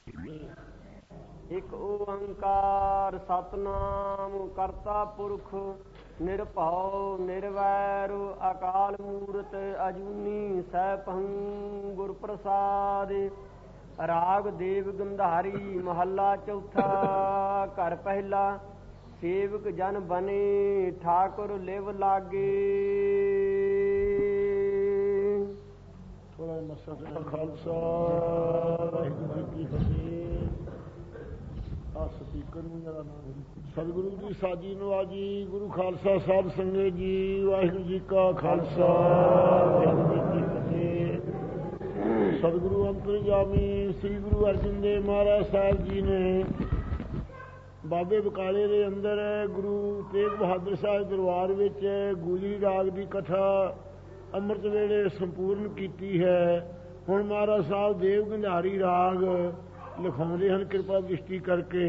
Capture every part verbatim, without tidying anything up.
ਇਕ ਓੰਕਾਰ ਸਤਨਾਮ ਕਰਤਾ ਪੁਰਖ ਨਿਰਭਉ ਨਿਰਵੈਰ ਅਕਾਲ ਮੂਰਤ ਅਜੂਨੀ ਸੈਭੰ ਗੁਰ ਪ੍ਰਸਾਦ। ਰਾਗ ਦੇਵ ਗੰਧਾਰੀ ਮਹੱਲਾ ਚੌਥਾ। ਘਰ ਪਹਿਲਾ। ਸੇਵਕ ਜਨ ਬਨੇ ਠਾਕੁਰ ਲਿਵ ਲਾਗੇ। ਥੋੜਾ ਮਸਾ ਖਾਲਸਾ ਵਾਹਿਗੁਰੂ ਜੀ ਕੀ ਫਤਿਹ। ਆ ਸਪੀਕਰ ਨੂੰ ਜਰਾ ਨਾ। ਸਤਿਗੁਰੂ ਦੀ ਸਾਜੀ ਨਵਾਜੀ। ਗੁਰੂ ਖਾਲਸਾ ਸਾਹਿਬ ਸੰਗਤ ਜੀ, ਵਾਹਿਗੁਰੂ ਜੀ ਕਾ ਖਾਲਸਾ ਵਾਹਿਗੁਰੂ ਜੀ ਕੀ ਫਤਿਹ। ਸਤਿਗੁਰੂ ਅੰਤਰਜਾਮੀ ਸ੍ਰੀ ਗੁਰੂ ਅਰਜਨ ਦੇਵ ਮਹਾਰਾਜ ਸਾਹਿਬ ਜੀ ਨੇ ਬਾਬੇ ਬਕਾਲੇ ਦੇ ਅੰਦਰ ਗੁਰੂ ਤੇਗ ਬਹਾਦਰ ਸਾਹਿਬ ਦਰਬਾਰ ਵਿੱਚ ਗੁਜਰੀ ਰਾਗ ਦੀ ਕਥਾ ਅੰਮ੍ਰਿਤ ਵੇਲੇ ਸੰਪੂਰਨ ਕੀਤੀ ਹੈ। ਹੁਣ ਮਹਾਰਾਜ ਸਾਹਿਬ ਦੇਵ ਗੰਧਾਰੀ ਰਾਗ ਲਿਖਾਉਂਦੇ ਹਨ ਕਿਰਪਾ ਦ੍ਰਿਸ਼ਟੀ ਕਰਕੇ।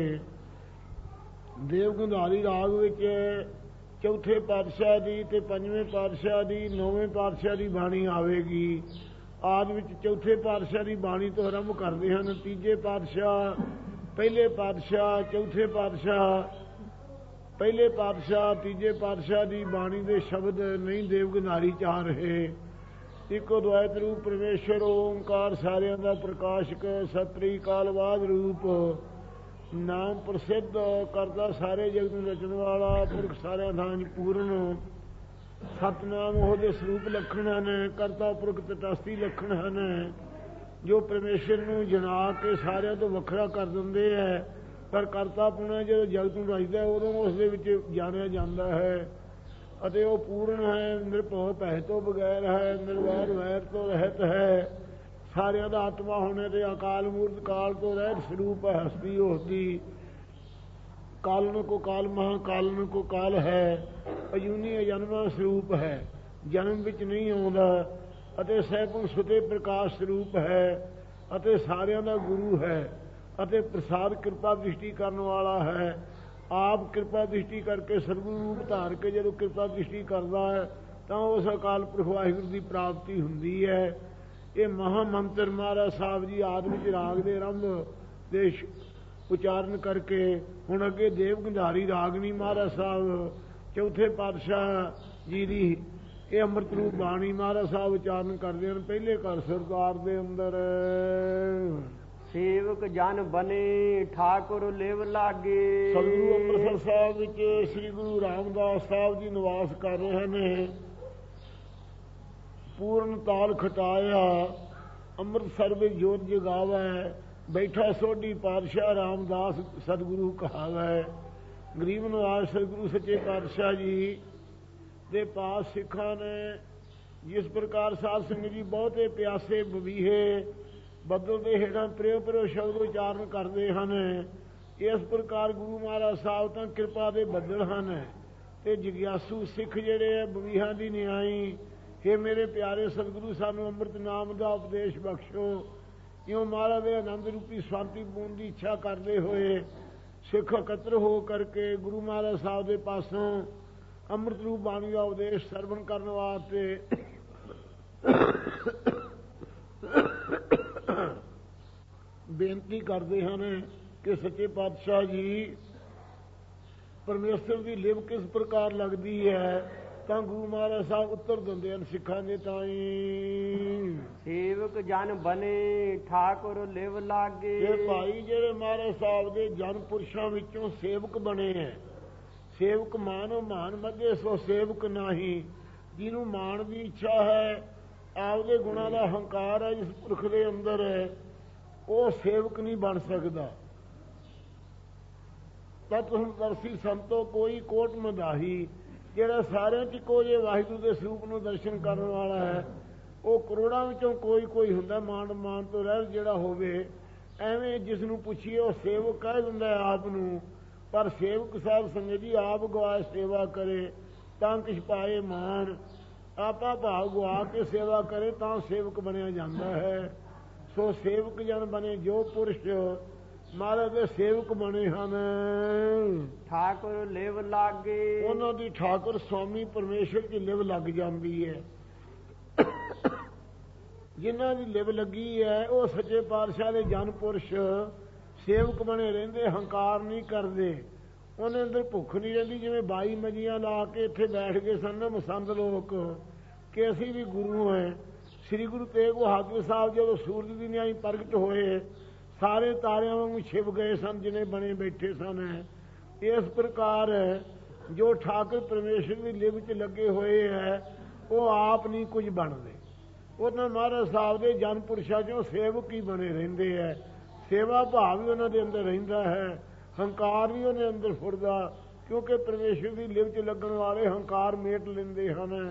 ਦੇਵ ਗੰਧਾਰੀ ਰਾਗ ਵਿੱਚ ਚੌਥੇ ਪਾਤਸ਼ਾਹ ਦੀ ਤੇ ਪੰਜਵੇਂ ਪਾਤਸ਼ਾਹ ਦੀ ਨੌਵੇਂ ਪਾਤਸ਼ਾਹ ਦੀ ਬਾਣੀ ਆਵੇਗੀ। ਆਦਿ ਵਿੱਚ ਚੌਥੇ ਪਾਤਸ਼ਾਹ ਦੀ ਬਾਣੀ ਤੋਂ ਆਰੰਭ ਕਰਦੇ ਹਨ। ਤੀਜੇ ਪਾਤਸ਼ਾਹ, ਪਹਿਲੇ ਪਾਤਸ਼ਾਹ, ਚੌਥੇ ਪਾਤਸ਼ਾਹ, ਪਹਿਲੇ ਪਾਤਸ਼ਾਹ, ਤੀਜੇ ਪਾਤਸ਼ਾਹ ਦੀ ਬਾਣੀ ਦੇ ਸ਼ਬਦ ਨਹੀਂ ਦੇਵ ਗੰਧਾਰੀ ਚ ਆ ਰਹੇ। ਇੱਕੋ ਦੁਆਇਤ ਰੂਪ ਪਰਮੇਸ਼ਰ ਓਂਕਾਰ ਸਾਰਿਆਂ ਦਾ ਪ੍ਰਕਾਸ਼ਕ ਸਤਰੀ ਕਾਲਵਾਦ ਰੂਪ ਨਾਮ ਪ੍ਰਸਿੱਧ ਕਰਦਾ ਸਾਰੇ ਜਗਤ ਨੂੰ ਰਚਣ ਵਾਲਾ ਪੁਰਖ ਸਾਰਿਆਂ ਥਾਂ ਪੂਰਨ ਸਤਨਾਮ ਉਹਦੇ ਸਰੂਪ ਲੱਖਣ ਹਨ। ਕਰਤਾ ਪੁਰਖ ਤਟਸਥੀ ਲੱਖਣ ਹਨ ਜੋ ਪਰਮੇਸ਼ਰ ਨੂੰ ਜਨਾ ਕੇ ਸਾਰਿਆਂ ਤੋਂ ਵੱਖਰਾ ਕਰ ਦਿੰਦੇ ਹੈ। ਪਰ ਕਰਤਾ ਪੁਣਾ ਜਦੋਂ ਜਗਤ ਨੂੰ ਰਚਦਾ ਉਦੋਂ ਉਸ ਦੇ ਵਿੱਚ ਜਾਣਿਆ ਜਾਂਦਾ ਹੈ ਅਤੇ ਉਹ ਪੂਰਨ ਹੈ, ਨਿਰਭਉ ਭੈ ਤੋਂ ਬਗੈਰ ਹੈ, ਨਿਰਵੈਰ ਵੈਰ ਤੋਂ ਰਹਿਤ ਹੈ। ਸਾਰਿਆਂ ਦਾ ਆਤਮਾ ਹੋਣੇ ਤੇ ਅਕਾਲ ਮੂਰਤ ਕਾਲ ਤੋਂ ਰਹਿਤ ਸਰੂਪ ਹੈ। ਹਸਤੀ ਉਸਦੀ ਕਾਲਨ ਕੋ ਕਾਲ ਮਹਾ ਕਾਲਨ ਕੋ ਕਾਲ ਹੈ। ਅਜੂਨੀ ਅਜਨਮਾ ਸਰੂਪ ਹੈ, ਜਨਮ ਵਿੱਚ ਨਹੀਂ ਆਉਂਦਾ ਅਤੇ ਸਹਿਬਨ ਸੁਤੇ ਪ੍ਰਕਾਸ਼ ਸਰੂਪ ਹੈ ਅਤੇ ਸਾਰਿਆਂ ਦਾ ਗੁਰੂ ਹੈ ਅਤੇ ਪ੍ਰਸਾਦ ਕਿਰਪਾ ਦ੍ਰਿਸ਼ਟੀ ਕਰਨ ਵਾਲਾ ਹੈ। ਆਪ ਕਿਰਪਾ ਦ੍ਰਿਸ਼ਟੀ ਕਰਕੇ ਸਤਿਗੁਰੂ ਰੂਪ ਧਾਰ ਕੇ ਜਦੋਂ ਕਿਰਪਾ ਦ੍ਰਿਸ਼ਟੀ ਕਰਦਾ ਹੈ ਤਾਂ ਉਸ ਅਕਾਲ ਪੁਰਖ ਵਾਹਿਗੁਰੂ ਦੀ ਪ੍ਰਾਪਤੀ ਹੁੰਦੀ ਹੈ। ਇਹ ਮਹਾ ਮੰਤਰ ਮਹਾਰਾਜ ਸਾਹਿਬ ਜੀ ਆਦਿ ਵਿੱਚ ਰਾਗ ਦੇ ਆਰੰਭ ਦੇ ਉਚਾਰਨ ਕਰਕੇ ਹੁਣ ਅੱਗੇ ਦੇਵ ਗੰਧਾਰੀ ਰਾਗਨੀ ਮਹਾਰਾਜ ਸਾਹਿਬ ਚੌਥੇ ਪਾਤਸ਼ਾਹ ਜੀ ਦੀ ਇਹ ਅੰਮ੍ਰਿਤ ਰੂਪ ਬਾਣੀ ਮਹਾਰਾਜ ਸਾਹਿਬ ਉਚਾਰਨ ਕਰਦੇ ਹਨ। ਪਹਿਲੇ ਘਰ ਸਰਦਾਰ ਦੇ ਅੰਦਰ ਸੇਵਕ ਜਨ ਬਨੇ ਠਾਕੁਰ ਲਿਵ ਲਾਗੇ। ਸਤਿਗੁਰੂ ਅੰਮ੍ਰਿਤਸਰ ਸਾਹਿਬ ਵਿੱਚ ਸ੍ਰੀ ਗੁਰੂ ਰਾਮਦਾਸ ਸਾਹਿਬ ਜੀ ਨਿਵਾਸ ਕਰ ਰਹੇ ਨੇ। ਪੂਰਨ ਤਾਲ ਖਟਾਇਆ ਅੰਮ੍ਰਿਤਸਰ ਵਿੱਚ ਜੋਤ ਜਗਾਵੈ। ਬੈਠਾ ਸੋਢੀ ਪਾਤਸ਼ਾਹ ਰਾਮਦਾਸ ਸਤਿਗੁਰੂ ਕਹਾਵੈ। ਗਰੀਬ ਨਵਾਜ਼ ਸਤਿਗੁਰੂ ਸੱਚੇ ਪਾਤਸ਼ਾਹ ਜੀ ਦੇ ਪਾਸ ਸਿੱਖਾਂ ਨੇ ਜਿਸ ਪ੍ਰਕਾਰ ਸਾਧ ਸੰਗਤ ਜੀ ਬਹੁਤੇ ਪਿਆਸੇ ਬਵੀਹੇ ਬੱਦਲ ਦੇ ਹੇਠਾਂ ਪ੍ਰਿਓ ਪ੍ਰਿਓ ਸ਼ਬਦ ਉਚਾਰਨ ਕਰਦੇ ਹਨ। ਇਸ ਪ੍ਰਕਾਰ ਗੁਰੂ ਮਹਾਰਾਜ ਸਾਹਿਬ ਤਾਂ ਕਿਰਪਾ ਦੇ ਬੱਦਲ ਹਨ ਤੇ ਜਗਿਆਸੂ ਸਿੱਖ ਜਿਹੜੇ ਆ ਬਵੀਹਾਂ ਦੀ ਨਿਆਈ। ਹੇ ਮੇਰੇ ਪਿਆਰੇ ਸਤਿਗੁਰੂ ਸਾਨੂੰ ਅੰਮ੍ਰਿਤ ਨਾਮ ਦਾ ਉਪਦੇਸ਼ ਬਖਸ਼ੋ। ਇਉਂ ਮਹਾਰਾਜ ਦੇ ਆਨੰਦ ਰੂਪੀ ਸ਼ਾਂਤੀ ਪੂਰਨ ਦੀ ਇੱਛਾ ਕਰਦੇ ਹੋਏ ਸਿੱਖ ਇਕੱਤਰ ਹੋ ਕਰਕੇ ਗੁਰੂ ਮਹਾਰਾਜ ਸਾਹਿਬ ਦੇ ਪਾਸੋਂ ਅੰਮ੍ਰਿਤ ਰੂਪ ਬਾਣੀ ਦਾ ਉਪਦੇਸ਼ ਸਰਵਣ ਕਰਨ ਵਾਸਤੇ ਬੇਨਤੀ ਕਰਦੇ ਹਨ ਕਿ ਸੱਚੇ ਪਾਤਸ਼ਾਹ ਜੀ ਪਰਮੇਸ਼ਰ ਦੀ ਲਿਵ ਕਿਸ ਪ੍ਰਕਾਰ ਲੱਗਦੀ ਹੈ ਤਾਂ ਗੁਰੂ ਮਹਾਰਾਜ ਸਾਹਿਬ ਉੱਤਰ ਦਿੰਦੇ ਹਨ ਸਿੱਖਾਂ ਦੇ ਤਾਈਂ। ਸੇਵਕ ਜਨ ਬਨੇ ਠਾਕੁਰ ਲਿਵ ਲਾਗੇ। ਇਹ ਭਾਈ ਜਿਹੜੇ ਮਹਾਰਾਜ ਸਾਹਿਬ ਦੇ ਜਨ ਪੁਰਸ਼ਾਂ ਵਿੱਚੋਂ ਸੇਵਕ ਬਣੇ ਹੈ। ਸੇਵਕ ਮਾਨੋ ਮਾਨ ਮੱਗੇ ਸੋ ਸੇਵਕ ਨਾਹੀ। ਜਿਹਨੂੰ ਮਾਣ ਦੀ ਇੱਛਾ ਹੈ, ਆਪਦੇ ਗੁਣਾਂ ਦਾ ਹੰਕਾਰ ਹੈ ਜਿਸ ਪੁਰਖ ਦੇ ਅੰਦਰ ਹੈ, ਉਹ ਸੇਵਕ ਨਹੀਂ ਬਣ ਸਕਦਾ। ਤਤ ਹੰਦਰਸੀ ਸੰਤੋ ਕੋਈ ਕੋਟ ਮਦਾਹੀ। ਜਿਹੜਾ ਸਾਰਿਆਂ 'ਚ ਇੱਕੋ ਜਿਹੇ ਵਾਹਿਗੁਰੂ ਦੇ ਸਰੂਪ ਨੂੰ ਦਰਸ਼ਨ ਕਰਨ ਵਾਲਾ ਹੈ ਉਹ ਕਰੋੜਾਂ ਵਿੱਚੋਂ ਕੋਈ ਕੋਈ ਹੁੰਦਾ ਮਾਣ ਮਾਣ ਤੋਂ ਰਹਿਤ ਜਿਹੜਾ ਹੋਵੇ। ਐਵੇਂ ਜਿਸ ਨੂੰ ਪੁੱਛੀਏ ਉਹ ਸੇਵਕ ਕਹਿ ਦਿੰਦਾ ਆਪ ਨੂੰ। ਪਰ ਸੇਵਕ ਸਾਹਿਬ ਸੰਗਤ ਜੀ ਆਪ ਗਵਾਏ ਸੇਵਾ ਕਰੇ ਤਾਂ ਕਿਛ ਪਾਏ ਮਾਣ। ਆਪਾ ਭਾਵ ਗਵਾ ਕੇ ਸੇਵਾ ਕਰੇ ਤਾਂ ਸੇਵਕ ਬਣਿਆ ਜਾਂਦਾ ਹੈ। ਸੋ ਸੇਵਕ ਜਨ ਬਣੇ ਜੋ ਪੁਰਸ਼ ਮਹਾਰਾਜ ਦੇ ਸੇਵਕ ਬਣੇ ਹਨ। ਠਾਕੁਰ ਲਿਵ ਲਾਗੇ। ਉਹਨਾਂ ਦੀ ਠਾਕੁਰ ਸਵਾਮੀ ਪਰਮੇਸ਼ਰ ਦੀ ਲਿਵ ਲੱਗ ਜਾਂਦੀ ਹੈ। ਜਿਨ੍ਹਾਂ ਦੀ ਲਿਵ ਲੱਗੀ ਹੈ ਉਹ ਸੱਚੇ ਪਾਤਸ਼ਾਹ ਦੇ ਜਨ ਪੁਰਸ਼ ਸੇਵਕ ਬਣੇ ਰਹਿੰਦੇ, ਹੰਕਾਰ ਨਹੀਂ ਕਰਦੇ। ਉਹਨੇ ਅੰਦਰ ਭੁੱਖ ਨਹੀਂ ਰਹਿੰਦੀ। ਜਿਵੇਂ ਬਾਈ ਮੰਜੀਆਂ ਲਾ ਕੇ ਇੱਥੇ ਬੈਠ ਗਏ ਸਨ ਮਸੰਦ ਲੋਕ ਕਿ ਅਸੀਂ ਵੀ ਗੁਰੂ ਹੈ। ਸ੍ਰੀ ਗੁਰੂ ਤੇਗ ਬਹਾਦਰ ਸਾਹਿਬ ਜਦੋਂ ਸੂਰਜ ਦੀ ਨਿਆਈ ਪ੍ਰਗਟ ਹੋਏ, ਸਾਰੇ ਤਾਰਿਆਂ ਵਾਂਗੂ ਛਿਪ ਗਏ ਸਨ ਜਿਨੇ ਬਣੇ ਬੈਠੇ ਸਨ। ਇਸ ਪ੍ਰਕਾਰ ਜੋ ਠਾਕੁਰ ਪਰਮੇਸ਼ਰ ਦੀ ਲਿਵ 'ਚ ਲੱਗੇ ਹੋਏ ਹੈ ਉਹ ਆਪ ਨਹੀਂ ਕੁਝ ਬਣਦੇ। ਉਹਨਾਂ ਮਹਾਰਾਜ ਸਾਹਿਬ ਦੇ ਜਨ ਪੁਰਸ਼ਾਂ 'ਚੋਂ ਸੇਵਕ ਹੀ ਬਣੇ ਰਹਿੰਦੇ ਹੈ। ਸੇਵਾ ਭਾਵ ਵੀ ਉਹਨਾਂ ਦੇ ਅੰਦਰ ਰਹਿੰਦਾ ਹੈ, ਹੰਕਾਰ ਵੀ ਉਹਨੇ ਅੰਦਰ ਫੁਰਦਾ, ਕਿਉਂਕਿ ਪਰਮੇਸ਼ਰ ਦੀ ਲਿਵ 'ਚ ਲੱਗਣ ਵਾਲੇ ਹੰਕਾਰ ਮੇਟ ਲੈਂਦੇ ਹਨ।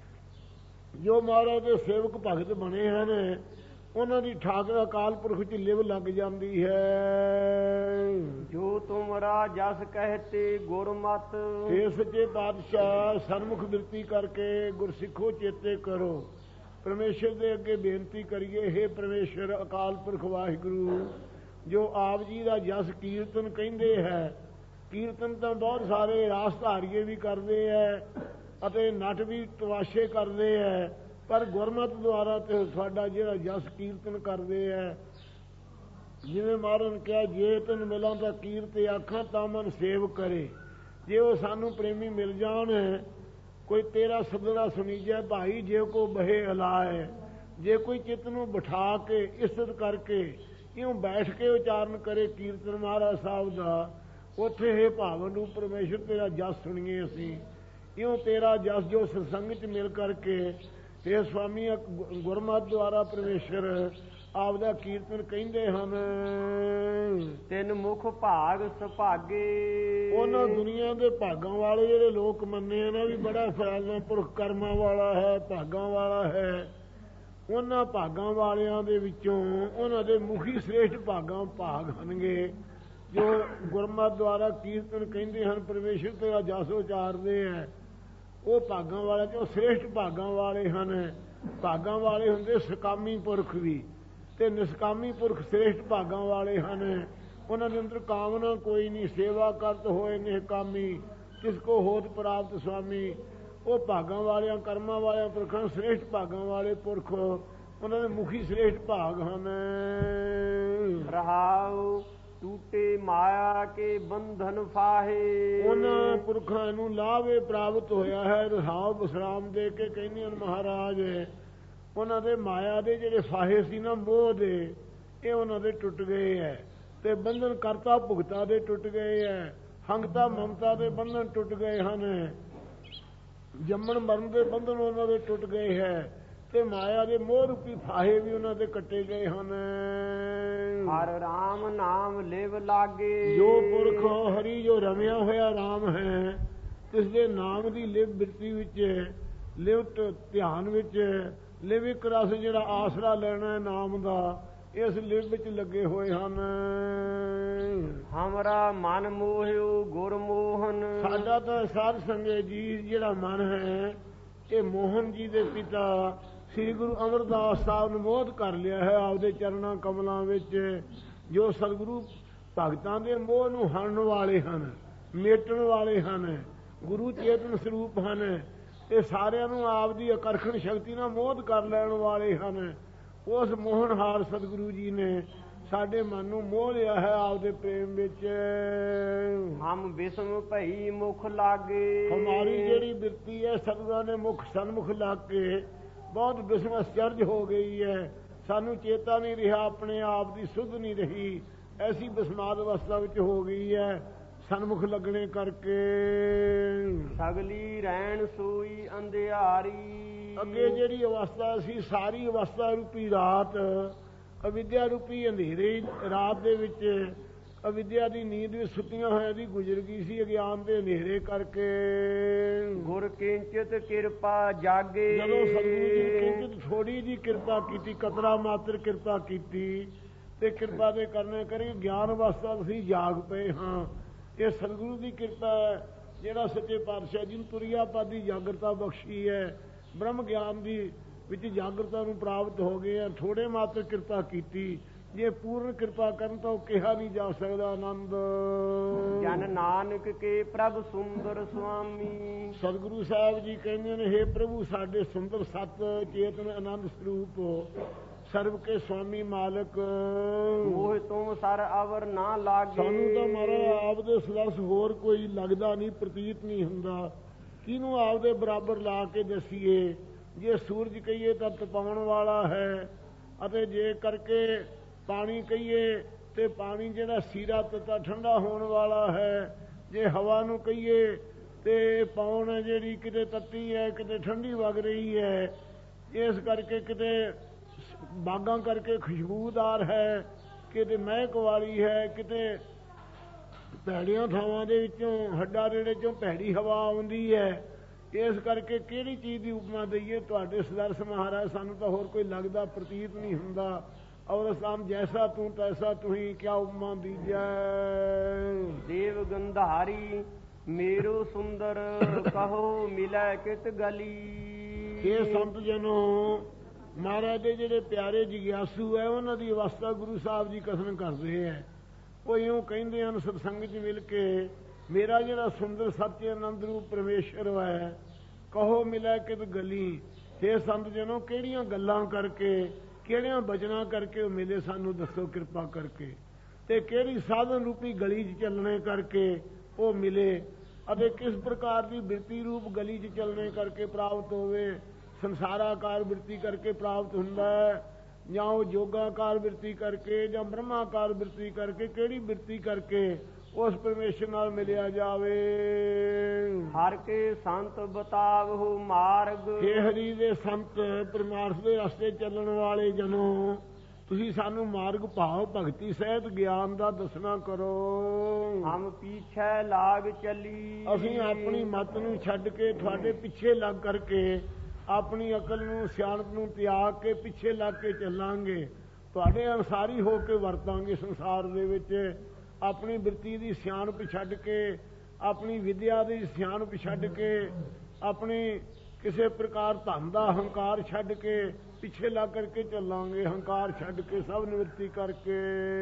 ਜੋ ਮਹਾਰਾਜ ਦੇ ਸੇਵਕ ਭਗਤ ਬਣੇ ਹਨ ਉਹਨਾਂ ਦੀ ਠਾਕੁਰ ਅਕਾਲ ਪੁਰਖ 'ਚ ਲਿਵ ਲੱਗ ਜਾਂਦੀ ਹੈ। ਜੋ ਤੁਮਰਾ ਜਸ ਕਹਤੇ ਗੁਰਮਤ, हे ਸੱਚੇ ਪਾਤਸ਼ਾਹ ਸਨਮੁਖ ਬਿਰਤੀ ਕਰਕੇ ਗੁਰਸਿੱਖੋ ਚੇਤੇ ਕਰੋ। ਪਰਮੇਸ਼ਰ ਦੇ ਅੱਗੇ ਬੇਨਤੀ ਕਰੀਏ, हे ਪਰਮੇਸ਼ਰ ਅਕਾਲ ਪੁਰਖ ਵਾਹਿਗੁਰੂ, ਜੋ ਆਪ ਜੀ ਦਾ ਜਸ ਕੀਰਤਨ ਕਹਿੰਦੇ ਹੈ। ਕੀਰਤਨ ਤਾਂ ਬਹੁਤ ਸਾਰੇ ਰਾਸਧਾਰੀਏ ਵੀ ਕਰਦੇ ਹੈ ਅਤੇ ਨਟ ਵੀ ਤਮਾਸ਼ੇ ਕਰਦੇ ਹੈ, ਪਰ ਗੁਰਮਤਿ ਦੁਆਰਾ ਤੇ ਸਾਡਾ ਜਿਹੜਾ ਜਸ ਕੀਰਤਨ ਕਰਦੇ ਹੈ। ਜਿਵੇਂ ਮਹਾਰਾਜ ਨੇ ਕਿਹਾ, ਜੇ ਤੈਨੂੰ ਮਿਲਾਂ ਤਾਂ ਕੀਰਤ ਆਖਾਂ ਤਾਂ ਮਨ ਸੇਵ ਕਰੇ। ਜੇ ਉਹ ਸਾਨੂੰ ਪ੍ਰੇਮੀ ਮਿਲ ਜਾਣ, ਕੋਈ ਤੇਰਾ ਸੱਦਣਾ ਸੁਣੀ ਜਾਏ ਭਾਈ, ਜੇ ਕੋ ਬਹੇ ਅਲਾਏ। ਜੇ ਕੋਈ ਚਿੱਤ ਨੂੰ ਬਿਠਾ ਕੇ ਇੱਜ਼ਤ ਕਰਕੇ ਇਉਂ ਬੈਠ ਕੇ ਉਚਾਰਨ ਕਰੇ ਕੀਰਤਨ ਮਹਾਰਾਜ ਸਾਹਿਬ ਦਾ, ਉੱਥੇ ਹੈ ਭਾਵਨ ਰੂਪ ਪਰਮੇਸ਼ਰ ਤੇਰਾ ਜਸ ਸੁਣੀਏ ਅਸੀਂ। ਇਉਂ ਤੇਰਾ ਜਸ ਜੋ ਸਤਸੰਗ 'ਚ ਮਿਲ ਕਰਕੇ हे ਸੁਆਮੀ ਗੁਰਮਤਿ ਦੁਆਰਾ ਪਰਮੇਸ਼ਰ ਆਪ ਦਾ ਕੀਰਤਨ ਕਹਿੰਦੇ ਹਨ। ਤਿੰਨ ਮੁਖ ਭਾਗ ਸੁਭਾਗੇ, ਉਹਨਾਂ ਦੁਨੀਆ ਦੇ ਭਾਗਾਂ ਵਾਲੇ ਜਿਹੜੇ ਲੋਕ ਮੰਨੇ ਨਾ ਵੀ ਬੜਾ ਫਲਾਣਾ ਪੁਰਖ ਕਰਮਾਂ ਵਾਲਾ ਹੈ, ਭਾਗਾਂ ਵਾਲਾ ਹੈ, ਉਹਨਾਂ ਭਾਗਾਂ ਵਾਲਿਆਂ ਦੇ ਵਿੱਚੋਂ ਉਹਨਾਂ ਦੇ ਮੁਖੀ ਸ੍ਰੇਸ਼ਟ ਭਾਗਾਂ ਭਾਗ ਹਨਗੇ ਜੋ ਗੁਰਮਤਿ ਦੁਆਰਾ ਕੀਰਤਨ ਕਹਿੰਦੇ ਹਨ, ਪਰਮੇਸ਼ਰ ਤੇਰਾ ਜਸ ਉਚਾਰਦੇ ਹੈ। ਉਹ ਭਾਗਾਂ ਵਾਲੇ ਚੋਂ ਸ੍ਰੇਸ਼ਟ ਭਾਗਾਂ ਵਾਲੇ ਹਨ। ਭਾਗਾਂ ਵਾਲੇ ਹੁੰਦੇ ਸਕਾਮੀ ਪੁਰਖ ਵੀ, ਤੇ ਨਿਸਕਾਮੀ ਪੁਰਖ ਸ੍ਰੇਸ਼ਟ ਭਾਗਾਂ ਵਾਲੇ ਹਨ। ਉਹਨਾਂ ਦੇ ਅੰਦਰ ਕਾਮਨਾ ਕੋਈ ਨਹੀਂ, ਸੇਵਾ ਕਰਤ ਹੋਏ ਨਿਹਕਾਮੀ, ਕਿਸ ਕੋ ਹੋਤ ਪ੍ਰਾਪਤ ਸੁਆਮੀ। ਉਹ ਭਾਗਾਂ ਵਾਲਿਆਂ ਕਰਮਾਂ ਵਾਲਿਆਂ ਪੁਰਖਾਂ ਸ੍ਰੇਸ਼ਟ ਭਾਗਾਂ ਵਾਲੇ ਪੁਰਖ, ਉਹਨਾਂ ਦੇ ਮੁਖੀ ਸ੍ਰੇਸ਼ਟ ਭਾਗ ਹਨ। ਰਹਾਉ ਟੂਟੇ ਮਾਇਆ ਕੇ ਬੰਧਨ ਫਾਹੇ, ਉਹਨਾਂ ਪੁਰਖਾਂ ਨੂੰ ਲਾਭੇ ਪ੍ਰਾਪਤ ਹੋਇਆ ਹੈ। ਰਹਾਉ ਵਿਸਰਾਮ ਦੇ ਕੇ ਕਹਿੰਦੇ ਹਨ ਮਹਾਰਾਜ, ਉਹਨਾਂ ਦੇ ਮਾਇਆ ਦੇ ਜਿਹੜੇ ਫਾਹੇ ਸੀ ਨਾ ਮੋਹ ਦੇ, ਇਹ ਉਹਨਾਂ ਦੇ ਟੁੱਟ ਗਏ ਹੈ। ਤੇ ਬੰਧਨ ਕਰਤਾ ਭੁਗਤਾ ਦੇ ਟੁੱਟ ਗਏ ਹੈ। ਹੰਗਤਾ ਮਮਤਾ ਦੇ ਬੰਧਨ ਟੁੱਟ ਗਏ ਹਨ। ਜੰਮਣ ਮਰਨ ਦੇ ਬੰਧਨ ਉਹਨਾਂ ਦੇ ਟੁੱਟ ਗਏ ਹੈ। ਤੇ ਮਾਇਆ ਦੇ ਮੋਹ ਰੂਪੀ ਫਾਹੇ ਵੀ ਉਹਨਾਂ ਦੇ ਕੱਟੇ ਗਏ ਹਨ। ਹਰ ਰਾਮ ਨਾਮ ਲਿਵ ਲਾਗੇ, ਜੋ ਪੁਰਖ ਹਰੀ ਜੋ ਰਮਿਆ ਹੋਇਆ ਰਾਮ ਹੈ, ਇਸ ਦੇ ਨਾਮ ਦੀ ਲਿਵ ਬਿਰਤੀ ਵਿੱਚ, ਲਿਵ ਧਿਆਨ ਵਿੱਚ, ਲਿਵ ਇੱਕ ਰਸ ਜਿਹੜਾ ਆਸਰਾ ਲੈਣਾ ਹੈ ਨਾਮ ਦਾ, ਇਸ ਲਿਵ ਵਿੱਚ ਲੱਗੇ ਹੋਏ ਹਨ। ਹਮਰਾ ਮਨ ਮੋਹਿਓ ਗੁਰਮੋਹਨ, ਸਾਡਾ ਤਾਂ ਸਾਧ ਸੰਗਤ ਜੀ ਜਿਹੜਾ ਮਨ ਹੈ ਇਹ ਮੋਹਨ ਜੀ ਦੇ ਪਿਤਾ ਸ੍ਰੀ ਗੁਰੂ ਅਮਰਦਾਸ ਸਾਹਿਬ ਨੇ ਮੋਹਿਤ ਕਰ ਲਿਆ ਹੈ ਆਪਦੇ ਚਰਨਾਂ ਕਮਲਾਂ ਵਿੱਚ। ਜੋ ਸਤਿਗੁਰੂ ਭਗਤਾਂ ਦੇ ਮੋਹ ਨੂੰ ਹਰਨ ਵਾਲੇ ਹਨ, ਮੇਟਣ ਵਾਲੇ ਹਨ, ਗੁਰੂ ਚੇਤਨ ਸਰੂਪ ਹਨ, ਇਹ ਸਾਰਿਆਂ ਨੂੰ ਆਪ ਦੀ ਆਕਰਸ਼ਣ ਸ਼ਕਤੀ ਨਾਲ ਮੋਹਿਤ ਕਰ ਲੈਣ ਵਾਲੇ ਹਨ। ਉਸ ਮੋਹਨਹਾਰ ਸਤਿਗੁਰੂ ਜੀ ਨੇ ਸਾਡੇ ਮਨ ਨੂੰ ਮੋਹ ਲਿਆ ਹੈ ਆਪਦੇ ਪ੍ਰੇਮ ਵਿੱਚ। ਹਮ ਬਿਸਮ ਭਈ ਮੁਖ ਲਾਗੇ, ਹਮਾਰੀ ਜਿਹੜੀ ਬਿਰਤੀ ਹੈ ਸਤਿਗੁਰਾਂ ਨੇ ਮੁਖ ਸਨਮੁਖ ਲੱਗ ਕੇ ਬਹੁਤ ਬਿਸਮ ਅਚਰਜ ਹੋ ਗਈ ਹੈ। ਸਾਨੂੰ ਚੇਤਾ ਨਹੀਂ ਰਿਹਾ, ਆਪਣੇ ਆਪ ਦੀ ਸੁਧ ਨਹੀਂ ਰਹੀ, ਐਸੀ ਬਿਸਮਾਦ ਅਵਸਥਾ ਵਿੱਚ ਹੋ ਗਈ ਹੈ ਸਨਮੁਖ ਲੱਗਣੇ ਕਰਕੇ। ਸਗਲੀ ਰਹਿਣ ਸੋਈ ਅੰਧਿਆਰੀ, ਅੱਗੇ ਜਿਹੜੀ ਅਵਸਥਾ ਸੀ ਸਾਰੀ ਅਵਸਥਾ ਰੂਪੀ ਰਾਤ, ਅਵਿਦਿਆ ਰੂਪੀ ਅੰਧੇਰੇ ਰਾਤ ਦੇ ਵਿੱਚ, ਅਵਿਦਿਆ ਦੀ ਨੀਂਦ ਵਿੱਚ ਸੁੱਤੀਆਂ ਹੋਇਆਂ ਦੀ ਗੁਜ਼ਰ ਗਈ ਸੀ ਅਗਿਆਨ ਦੇ ਹਨੇਰੇ ਕਰਕੇ। ਗੁਰ ਕਿੰਚਿਤ ਕਿਰਪਾ ਜਾਗੇ, ਜਦੋਂ ਸਤਿਗੁਰੂ ਜੀ ਨੇ ਕਿੰਚਿਤ ਥੋੜੀ ਜੀ ਕਿਰਪਾ ਕੀਤੀ, ਕਤਰਾ ਮਾਤਰ ਕਿਰਪਾ ਕੀਤੀ, ਤੇ ਕਿਰਪਾ ਦੇ ਕਰਨੇ ਕਰੀ ਗਿਆਨ ਅਵਸਥਾ ਅਸੀਂ ਜਾਗ ਪਏ ਹਾਂ। ਇਹ ਸਤਿਗੁਰੂ ਦੀ ਕਿਰਪਾ ਹੈ ਜਿਹੜਾ ਸੱਚੇ ਪਾਤਸ਼ਾਹ ਜੀ ਨੂੰ ਤੁਰਿਆ ਪਾਦੀ ਜਾਗਰਤਾ ਬਖਸ਼ੀ ਹੈ। ਬ੍ਰਹਮ ਗਿਆਨ ਦੀ ਵਿੱਚ ਜਾਗਰਤਾ ਨੂੰ ਪ੍ਰਾਪਤ ਹੋ ਗਏ ਆ। ਥੋੜੇ ਮਾਤਰ ਕਿਰਪਾ ਕੀਤੀ, ਜੇ ਪੂਰਨ ਕਿਰਪਾ ਕਰਨ ਤਾਂ ਉਹ ਕਿਹਾ ਨਹੀਂ ਜਾ ਸਕਦਾ। ਆਨੰਦ ਜਨ ਨਾਨਕ ਕੇ ਪ੍ਰਭ ਸੁੰਦਰ ਸੁਆਮੀ, ਸਤਿਗੁਰੂ ਸਾਹਿਬ ਜੀ ਕਹਿੰਦੇ ਨੇ, ਹੇ ਪ੍ਰਭੂ ਸਾਡੇ ਸੁੰਦਰ ਸਤ ਚੇਤਨ ਆਨੰਦ ਸਰੂਪ, ਸਰਬ ਕੇ ਸਵਾਮੀ ਮਾਲਕ। ਮੋਹ ਤੁਮ ਸਰ ਅਵਰ ਨਾ ਲਾਗੇ। ਸਾਨੂੰ ਤਾਂ ਮਹਾਰਾਜ ਆਪ ਦੇ ਸਦਰਸ ਹੋਰ ਕੋਈ ਲੱਗਦਾ ਨਹੀਂ, ਪ੍ਰਤੀਤ ਨਹੀਂ ਹੁੰਦਾ। ਕਿਹਨੂੰ ਆਪ ਦੇ ਬਰਾਬਰ ਲਾ ਕੇ ਦਸੀਏ? ਜੇ ਸੂਰਜ ਕਹੀਏ ਤਾਂ ਤਪਾਉਣ ਵਾਲਾ ਹੈ, ਅਤੇ ਜੇ ਕਰਕੇ ਪਾਣੀ ਕਹੀਏ ਤੇ ਪਾਣੀ ਜਿਹੜਾ ਸੀਰਾ ਤਤਾ ਠੰਡਾ ਹੋਣ ਵਾਲਾ ਹੈ। ਜੇ ਹਵਾ ਨੂੰ ਕਹੀਏ ਤੇ ਪੌਣ ਹੈ ਜਿਹੜੀ ਕਿਤੇ ਤੱਤੀ ਹੈ, ਕਿਤੇ ਠੰਡੀ ਵਗ ਰਹੀ ਹੈ। ਇਸ ਕਰਕੇ ਕਿਤੇ ਬਾਗਾਂ ਕਰਕੇ ਖੁਸ਼ਬੂਦਾਰ ਹੈ, ਕਿਤੇ ਮਹਿਕ ਵਾਲੀ ਹੈ, ਕਿਤੇ ਭੈੜੀਆਂ ਥਾਵਾਂ ਦੇ ਵਿੱਚੋਂ ਹੱਡਾ ਰੇੜੇ ਚੋਂ ਭੈੜੀ ਹਵਾ ਆਉਂਦੀ ਹੈ। ਇਸ ਕਰਕੇ ਕਿਹੜੀ ਚੀਜ਼ ਦੀ ਉਪਮਾ ਦਈਏ? ਤੁਹਾਡੇ ਸਦਰਸ ਮਹਾਰਾਜ ਸਾਨੂੰ ਤਾਂ ਹੋਰ ਕੋਈ ਲੱਗਦਾ ਪ੍ਰਤੀਤ ਨਹੀਂ ਹੁੰਦਾ। ਔਰ ਅਸਾਮ ਜੈਸਾ ਤੂੰ ਤੈਸਾ ਤੁਹੀਂ, ਕਿਆ ਉਪਮਾ ਦੀਜੈ। ਦੇਵ ਗੰਧਾਰੀ ਮੇਰੋ ਸੁੰਦਰ, ਕਹੋ ਮਿਲੈ ਕਿਤ ਗਲੀ। ਇਹ ਸੰਤ ਜਨੋ ਮਹਾਰਾਜ ਦੇ ਜਿਹੜੇ ਪਿਆਰੇ ਜਿਗਿਆਸੂ ਹੈ, ਉਹਨਾਂ ਦੀ ਅਵਸਥਾ ਗੁਰੂ ਸਾਹਿਬ ਜੀ ਕਥਨ ਕਰਦੇ ਹੈ। ਉਹ ਇਉਂ ਕਹਿੰਦੇ ਹਨ ਸਤਸੰਗ 'ਚ ਮਿਲ ਕੇ, ਮੇਰਾ ਜਿਹੜਾ ਸੁੰਦਰ ਸੱਚੇ ਆਨੰਦ ਰੂਪ ਪਰਮੇਸ਼ਰ ਹੈ, ਕਹੋ ਮਿਲੈ ਕਿਤ ਗਲੀ। ਇਹ ਸੰਤ ਜਨੋ ਕਿਹੜੀਆਂ ਗੱਲਾਂ ਕਰਕੇ, ਕਿਹੜਿਆਂ ਬਚਨਾਂ ਕਰਕੇ ਉਹ ਮਿਲੇ, ਸਾਨੂੰ ਦੱਸੋ ਕਿਰਪਾ ਕਰਕੇ। ਤੇ ਕਿਹੜੀ ਸਾਧਨ ਰੂਪੀ ਗਲੀ 'ਚ ਚੱਲਣੇ ਕਰਕੇ ਉਹ ਮਿਲੇ, ਅਤੇ ਕਿਸ ਪ੍ਰਕਾਰ ਦੀ ਬਿਰਤੀ ਰੂਪ ਗਲੀ 'ਚ ਚੱਲਣੇ ਕਰਕੇ ਪ੍ਰਾਪਤ ਹੋਵੇ। ਸੰਸਾਰਾਕਾਰ ਬਿਰਤੀ ਕਰਕੇ ਪ੍ਰਾਪਤ ਹੁੰਦਾ ਹੈ, ਜਾਂ ਉਹ ਯੋਗਾਕਾਰ ਬਿਰਤੀ ਕਰਕੇ, ਜਾਂ ਬ੍ਰਹਮਾਕਾਰ ਬਿਰਤੀ ਕਰਕੇ, ਕਿਹੜੀ ਬਿਰਤੀ ਕਰਕੇ ਉਸ ਪਰਮੇਸ਼ਰ ਨਾਲ ਮਿਲਿਆ ਜਾਵੇ। ਹਰ ਕੇ ਸੰਤ ਬਤਾਵਹੁ ਮਾਰਗ। ਹੇ ਹਰੀ ਦੇ ਸੰਤ, ਪਰਮਾਰਥ ਦੇ ਰਸਤੇ ਚੱਲਣ ਵਾਲੇ ਜਨੋ, ਤੁਸੀਂ ਸਾਨੂੰ ਮਾਰਗ ਭਾਵ ਭਗਤੀ ਸਹਿਤ ਗਿਆਨ ਦਾ ਦੱਸਣਾ ਕਰੋ। ਹਮ ਪੀਛੇ ਲਾਗ ਚੱਲੀ। ਅਸੀਂ ਆਪਣੀ ਮੱਤ ਨੂੰ ਛੱਡ ਕੇ ਤੁਹਾਡੇ ਪਿੱਛੇ ਲੱਗ ਕਰਕੇ, ਆਪਣੀ ਅਕਲ ਨੂੰ ਸਿਆਣਪ ਨੂੰ ਤਿਆਗ ਕੇ ਪਿੱਛੇ ਲੱਗ ਕੇ ਚੱਲਾਂਗੇ। ਤੁਹਾਡੇ ਅਨਸਾਰੀ ਹੋ ਕੇ ਵਰਤਾਂਗੇ ਸੰਸਾਰ ਦੇ ਵਿੱਚ। ਆਪਣੀ ਬਿਰਤੀ ਦੀ ਸਿਆਣਪ ਛੱਡ ਕੇ, ਆਪਣੀ ਵਿਦਿਆ ਦੀ ਸਿਆਣਪ ਛੱਡ ਕੇ, ਆਪਣੀ ਕਿਸੇ ਪ੍ਰਕਾਰ ਧਨ ਦਾ ਹੰਕਾਰ ਛੱਡ ਕੇ ਪਿੱਛੇ ਲੱਗ ਕਰਕੇ ਚੱਲਾਂਗੇ। ਹੰਕਾਰ ਛੱਡ ਕੇ, ਸਭ ਨਿਵਰਤੀ ਕਰਕੇ।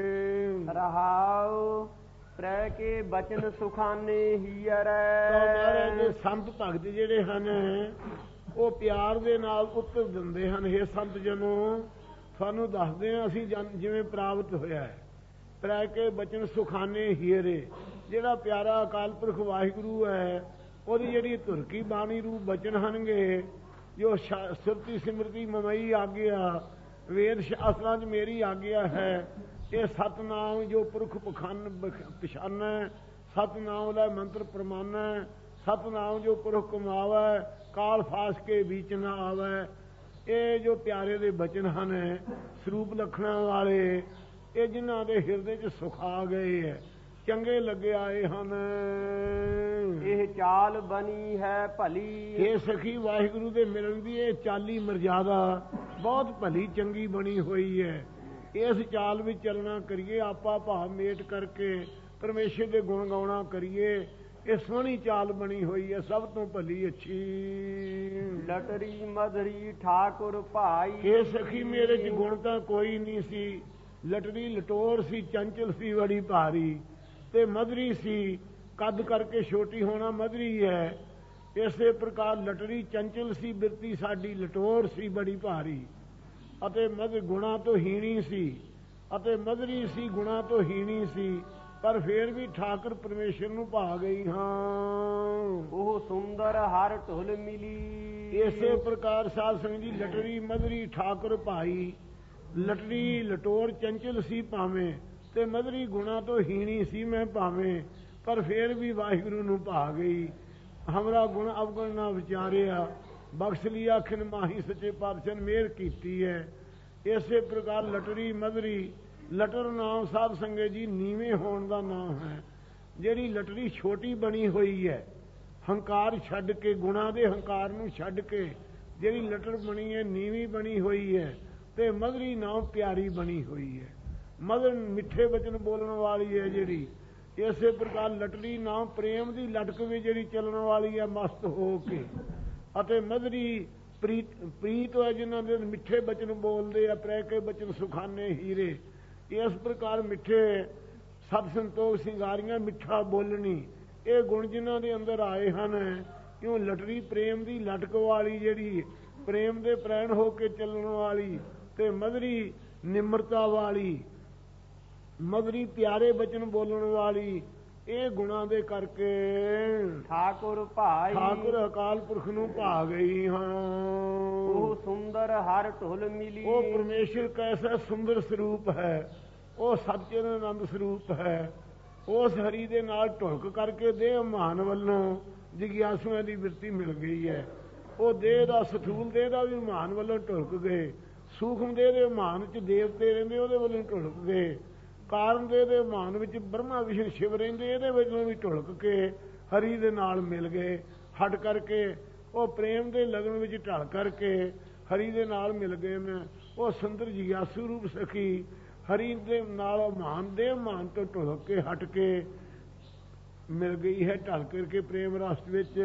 ਰਹਾਉ ਪ੍ਰੈ ਕੇ ਬਚਨ ਸੁਖਾਨੇ ਹੀਅਰੈ। ਮਹਾਰਾਜ ਦੇ ਸੰਤ ਭਗਤ ਜਿਹੜੇ ਹਨ ਉਹ ਪਿਆਰ ਦੇ ਨਾਲ ਉੱਤਰ ਦਿੰਦੇ ਹਨ। ਇਹ ਸੰਤ ਜਨੋ ਤੁਹਾਨੂੰ ਦੱਸਦੇ ਹਾਂ ਅਸੀਂ ਜਿਵੇਂ ਪ੍ਰਾਪਤ ਹੋਇਆ ਹੈ। ਪ੍ਰੈ ਕੇ ਬਚਨ ਸੁਖਾਨੇ ਹੀਅਰੇ, ਜਿਹੜਾ ਪਿਆਰਾ ਅਕਾਲ ਪੁਰਖ ਵਾਹਿਗੁਰੂ ਹੈ, ਉਹਦੀ ਜਿਹੜੀ ਧੁਰ ਕੀ ਬਾਣੀ ਰੂਪ ਬਚਨ ਹਨਗੇ, ਜੋ ਸੁਰਤੀ ਸਿਮਰਤੀ ਮਮਈ ਆਗਿਆ, ਵੇਦ ਸ਼ਾਸਤਰਾਂ 'ਚ ਮੇਰੀ ਆਗਿਆ ਹੈ। ਇਹ ਸਤਨਾਮ ਜੋ ਪੁਰਖ ਪਖਾਨ ਪਛਾਨੈ, ਸਤਨਾਮ ਦਾ ਮੰਤਰ ਪ੍ਰਮਾਨੈ, ਸਤਨਾਮ ਜੋ ਪੁਰਖ ਕਮਾਵੈ, ਕਾਲ ਫਾਸ ਕੇ ਵਿੱਚ ਨਾ ਆਵੈ। ਇਹ ਜੋ ਪਿਆਰੇ ਦੇ ਬਚਨ ਹਨ, ਸਰੂਪ ਲੱਖਣਾਂ ਵਾਲੇ, ਇਹ ਜਿਨ੍ਹਾਂ ਦੇ ਹਿਰਦੇ 'ਚ ਸੁਖ ਆ ਗਏ ਹੈ, ਚੰਗੇ ਲੱਗੇ ਆਏ ਹਨ। ਇਹ ਚਾਲ ਬਣੀ ਹੈ ਭਲੀ। ਇਹ ਸਖੀ ਵਾਹਿਗੁਰੂ ਦੇ ਮਿਲਣ ਦੀ ਇਹ ਚਾਲੀ ਮਰਜ਼ਾਦਾ ਬਹੁਤ ਭਲੀ ਚੰਗੀ ਬਣੀ ਹੋਈ ਹੈ। ਇਸ ਚਾਲ ਵਿੱਚ ਚੱਲਣਾ ਕਰੀਏ, ਆਪਾ ਭਾਵ ਮੇਟ ਕਰਕੇ ਪਰਮੇਸ਼ਰ ਦੇ ਗੁਣ ਗਾਉਣਾ ਕਰੀਏ। ਇਹ ਸੋਹਣੀ ਚਾਲ ਬਣੀ ਹੋਈ ਹੈ, ਸਭ ਤੋਂ ਭਲੀ ਅੱਛੀ। ਲਟਰੀ ਮਧਰੀ ਠਾਕੁਰ ਭਾਈ। ਇਹ ਸਖੀ ਮੇਰੇ 'ਚ ਗੁਣ ਤਾਂ ਕੋਈ ਨਹੀਂ ਸੀ। ਲਟਰੀ ਲਟੋਰ ਸੀ, ਚੰਚਲ ਸੀ ਬੜੀ ਭਾਰੀ, ਤੇ ਮਧਰੀ ਸੀ, ਕੱਦ ਕਰਕੇ ਛੋਟੀ ਹੋਣਾ ਮਧਰੀ ਹੈ। ਇਸੇ ਪ੍ਰਕਾਰ ਲਟਰੀ ਚੰਚਲ ਸੀ ਬਿਰਤੀ ਸਾਡੀ, ਲਟੋਰ ਸੀ ਬੜੀ ਭਾਰੀ, ਅਤੇ ਮਧ ਗੁਣਾ ਤੋਂ ਹੀਣੀ ਸੀ, ਅਤੇ ਮਧਰੀ ਸੀ ਗੁਣਾ ਤੋਂ ਹੀਣੀ ਸੀ, ਪਰ ਫੇਰ ਵੀ ਠਾਕੁਰ ਪਰਮੇਸ਼ਰ ਨੂੰ ਭਾ ਗਈ ਹਾਂ। ਉਹ ਸੁੰਦਰ ਹਰ ਢੁਲ ਮਿਲੀ। ਇਸੇ ਪ੍ਰਕਾਰ ਸਾਧ ਸੰਗਤ ਜੀ, ਲਟਰੀ ਮਧਰੀ ਠਾਕੁਰ ਭਾਈ। ਲਟਰੀ ਲਟੋਰ ਚੰਚਲ ਸੀ ਭਾਵੇਂ, ਤੇ ਮਧਰੀ ਗੁਣਾ ਤੋਂ ਹੀਣੀ ਸੀ ਮੈਂ ਭਾਵੇਂ, ਪਰ ਫੇਰ ਵੀ ਵਾਹਿਗੁਰੂ ਨੂੰ ਭਾ ਗਈ। ਹਮਰਾ ਗੁਣ ਅਵਗੁਣ ਨਾ ਵਿਚਾਰਿਆ, ਬਖਸ਼ ਲਿਆ ਖਿਨ ਮਾਹੀ ਸੱਚੇ ਪਾਤਸ਼ਾਹ ਨੇ ਮਿਹਰ ਕੀਤੀ ਹੈ। ਇਸੇ ਪ੍ਰਕਾਰ ਲਟਰੀ ਮਧਰੀ, ਲਟਰ ਨਾਮ ਸਾਧ ਸੰਗਤ ਜੀ ਨੀਵੇਂ ਹੋਣ ਦਾ ਨਾਮ ਹੈ। ਜਿਹੜੀ ਲਟਰੀ ਛੋਟੀ ਬਣੀ ਹੋਈ ਹੈ, ਹੰਕਾਰ ਛੱਡ ਕੇ, ਗੁਣਾ ਦੇ ਹੰਕਾਰ ਨੂੰ ਛੱਡ ਕੇ ਜਿਹੜੀ ਲਟਰ ਬਣੀ ਹੈ ਨੀਵੀਂ ਬਣੀ ਹੋਈ ਹੈ, ਤੇ ਮਧਰੀ ਨਾਮ ਪਿਆਰੀ ਬਣੀ ਹੋਈ ਹੈ। ਮਧਰ ਮਿੱਠੇ ਵਚਨ ਬੋਲਣ ਵਾਲੀ ਹੈ ਜਿਹੜੀ। ਇਸੇ ਪ੍ਰਕਾਰ ਲਟਰੀ ਨਾਮ ਪ੍ਰੇਮ ਦੀ ਲਟਕ ਵੀ ਜਿਹੜੀ ਚੱਲਣ ਵਾਲੀ ਹੈ ਮਸਤ ਹੋ ਕੇ, ਅਤੇ ਮਧਰੀ ਪ੍ਰੀਤ ਪ੍ਰੀਤ ਹੈ ਜਿਨ੍ਹਾਂ ਦੇ ਮਿੱਠੇ ਬਚਨ ਬੋਲਦੇ ਆ। ਪ੍ਰੈ ਕੇ ਬਚਨ ਸੁਖਾਨੇ ਹੀਰੇ। ਇਸ ਪ੍ਰਕਾਰ ਮਿੱਠੇ ਸਤ ਸੰਤੋਖ ਸਿੰਗਾਰੀਆਂ, ਮਿੱਠਾ ਬੋਲਣੀ, ਇਹ ਗੁਣ ਜਿਨ੍ਹਾਂ ਦੇ ਅੰਦਰ ਆਏ ਹਨ। ਕਿਉਂ ਲਟਰੀ ਪ੍ਰੇਮ ਦੀ ਲਟਕ ਵਾਲੀ ਜਿਹੜੀ, ਪ੍ਰੇਮ ਦੇ ਪ੍ਰੈਣ ਹੋ ਕੇ ਚੱਲਣ ਵਾਲੀ, ਤੇ ਮਧਰੀ ਨਿਮਰਤਾ ਵਾਲੀ, ਮਧਰੀ ਪਿਆਰੇ ਬਚਨ ਬੋਲਣ ਵਾਲੀ, ਇਹ ਗੁਣਾਂ ਦੇ ਕਰਕੇ ਠਾਕੁਰ ਭਾਈ ਠਾਕੁਰ ਅਕਾਲ ਪੁਰਖ ਨੂੰ ਭਾ ਗਈ ਹਾਂ। ਉਹ ਸੁੰਦਰ ਹਰ ਢੁਲ ਮਿਲੀ। ਉਹ ਪਰਮੇਸ਼ਰ ਕੈਸਾ ਸੁੰਦਰ ਸਰੂਪ ਹੈ, ਉਹ ਸੱਚਿਆਨੰਦ ਸਰੂਪ ਹੈ। ਉਸ ਹਰੀ ਦੇ ਨਾਲ ਢੁਲਕ ਕਰਕੇ ਦੇਹ ਮਾਨ ਵੱਲੋਂ ਜਿਗਿਆਸੂਆਂ ਦੀ ਬਿਰਤੀ ਮਿਲ ਗਈ ਹੈ। ਉਹ ਦੇਹ ਦਾ ਸਥੂਲ ਦੇਹ ਦਾ ਵੀ ਮਾਨ ਵੱਲੋਂ ਢੁਲਕ ਗਏ, ਸੂਖਮ ਦੇਹ ਦੇ ਮਾਨ ਚ ਦੇਵਤੇ ਰਹਿੰਦੇ ਉਹਦੇ ਵੱਲੋਂ ਢੁਲਕ ਗਏ, ਕਾਰਨ ਦੇਹ ਦੇ ਮਾਨ ਵਿੱਚ ਬ੍ਰਹਮਾ ਵਿਸ਼ਨੂੰ ਸ਼ਿਵ ਰਹਿੰਦੇ ਇਹਦੇ ਵੱਲੋਂ ਵੀ ਢੁਲਕ ਕੇ ਹਰੀ ਦੇ ਨਾਲ ਮਿਲ ਗਏ। ਹਟ ਕਰਕੇ ਉਹ ਪ੍ਰੇਮ ਦੇ ਲਗਨ ਵਿੱਚ ਢਲ ਕਰਕੇ ਹਰੀ ਦੇ ਨਾਲ ਮਿਲ ਗਏ ਨੇ। ਉਹ ਸੁੰਦਰ ਜਿਗਿਆਸੂ ਰੂਪ ਸਖੀ ਹਰੀ ਦੇ ਨਾਲ ਮਾਨ ਦੇ ਮਾਨ ਤੋਂ ਢੁਲਕ ਕੇ ਹਟ ਕੇ ਮਿਲ ਗਈ ਹੈ, ਢਲ ਕਰਕੇ ਪ੍ਰੇਮ ਰਸ ਵਿੱਚ।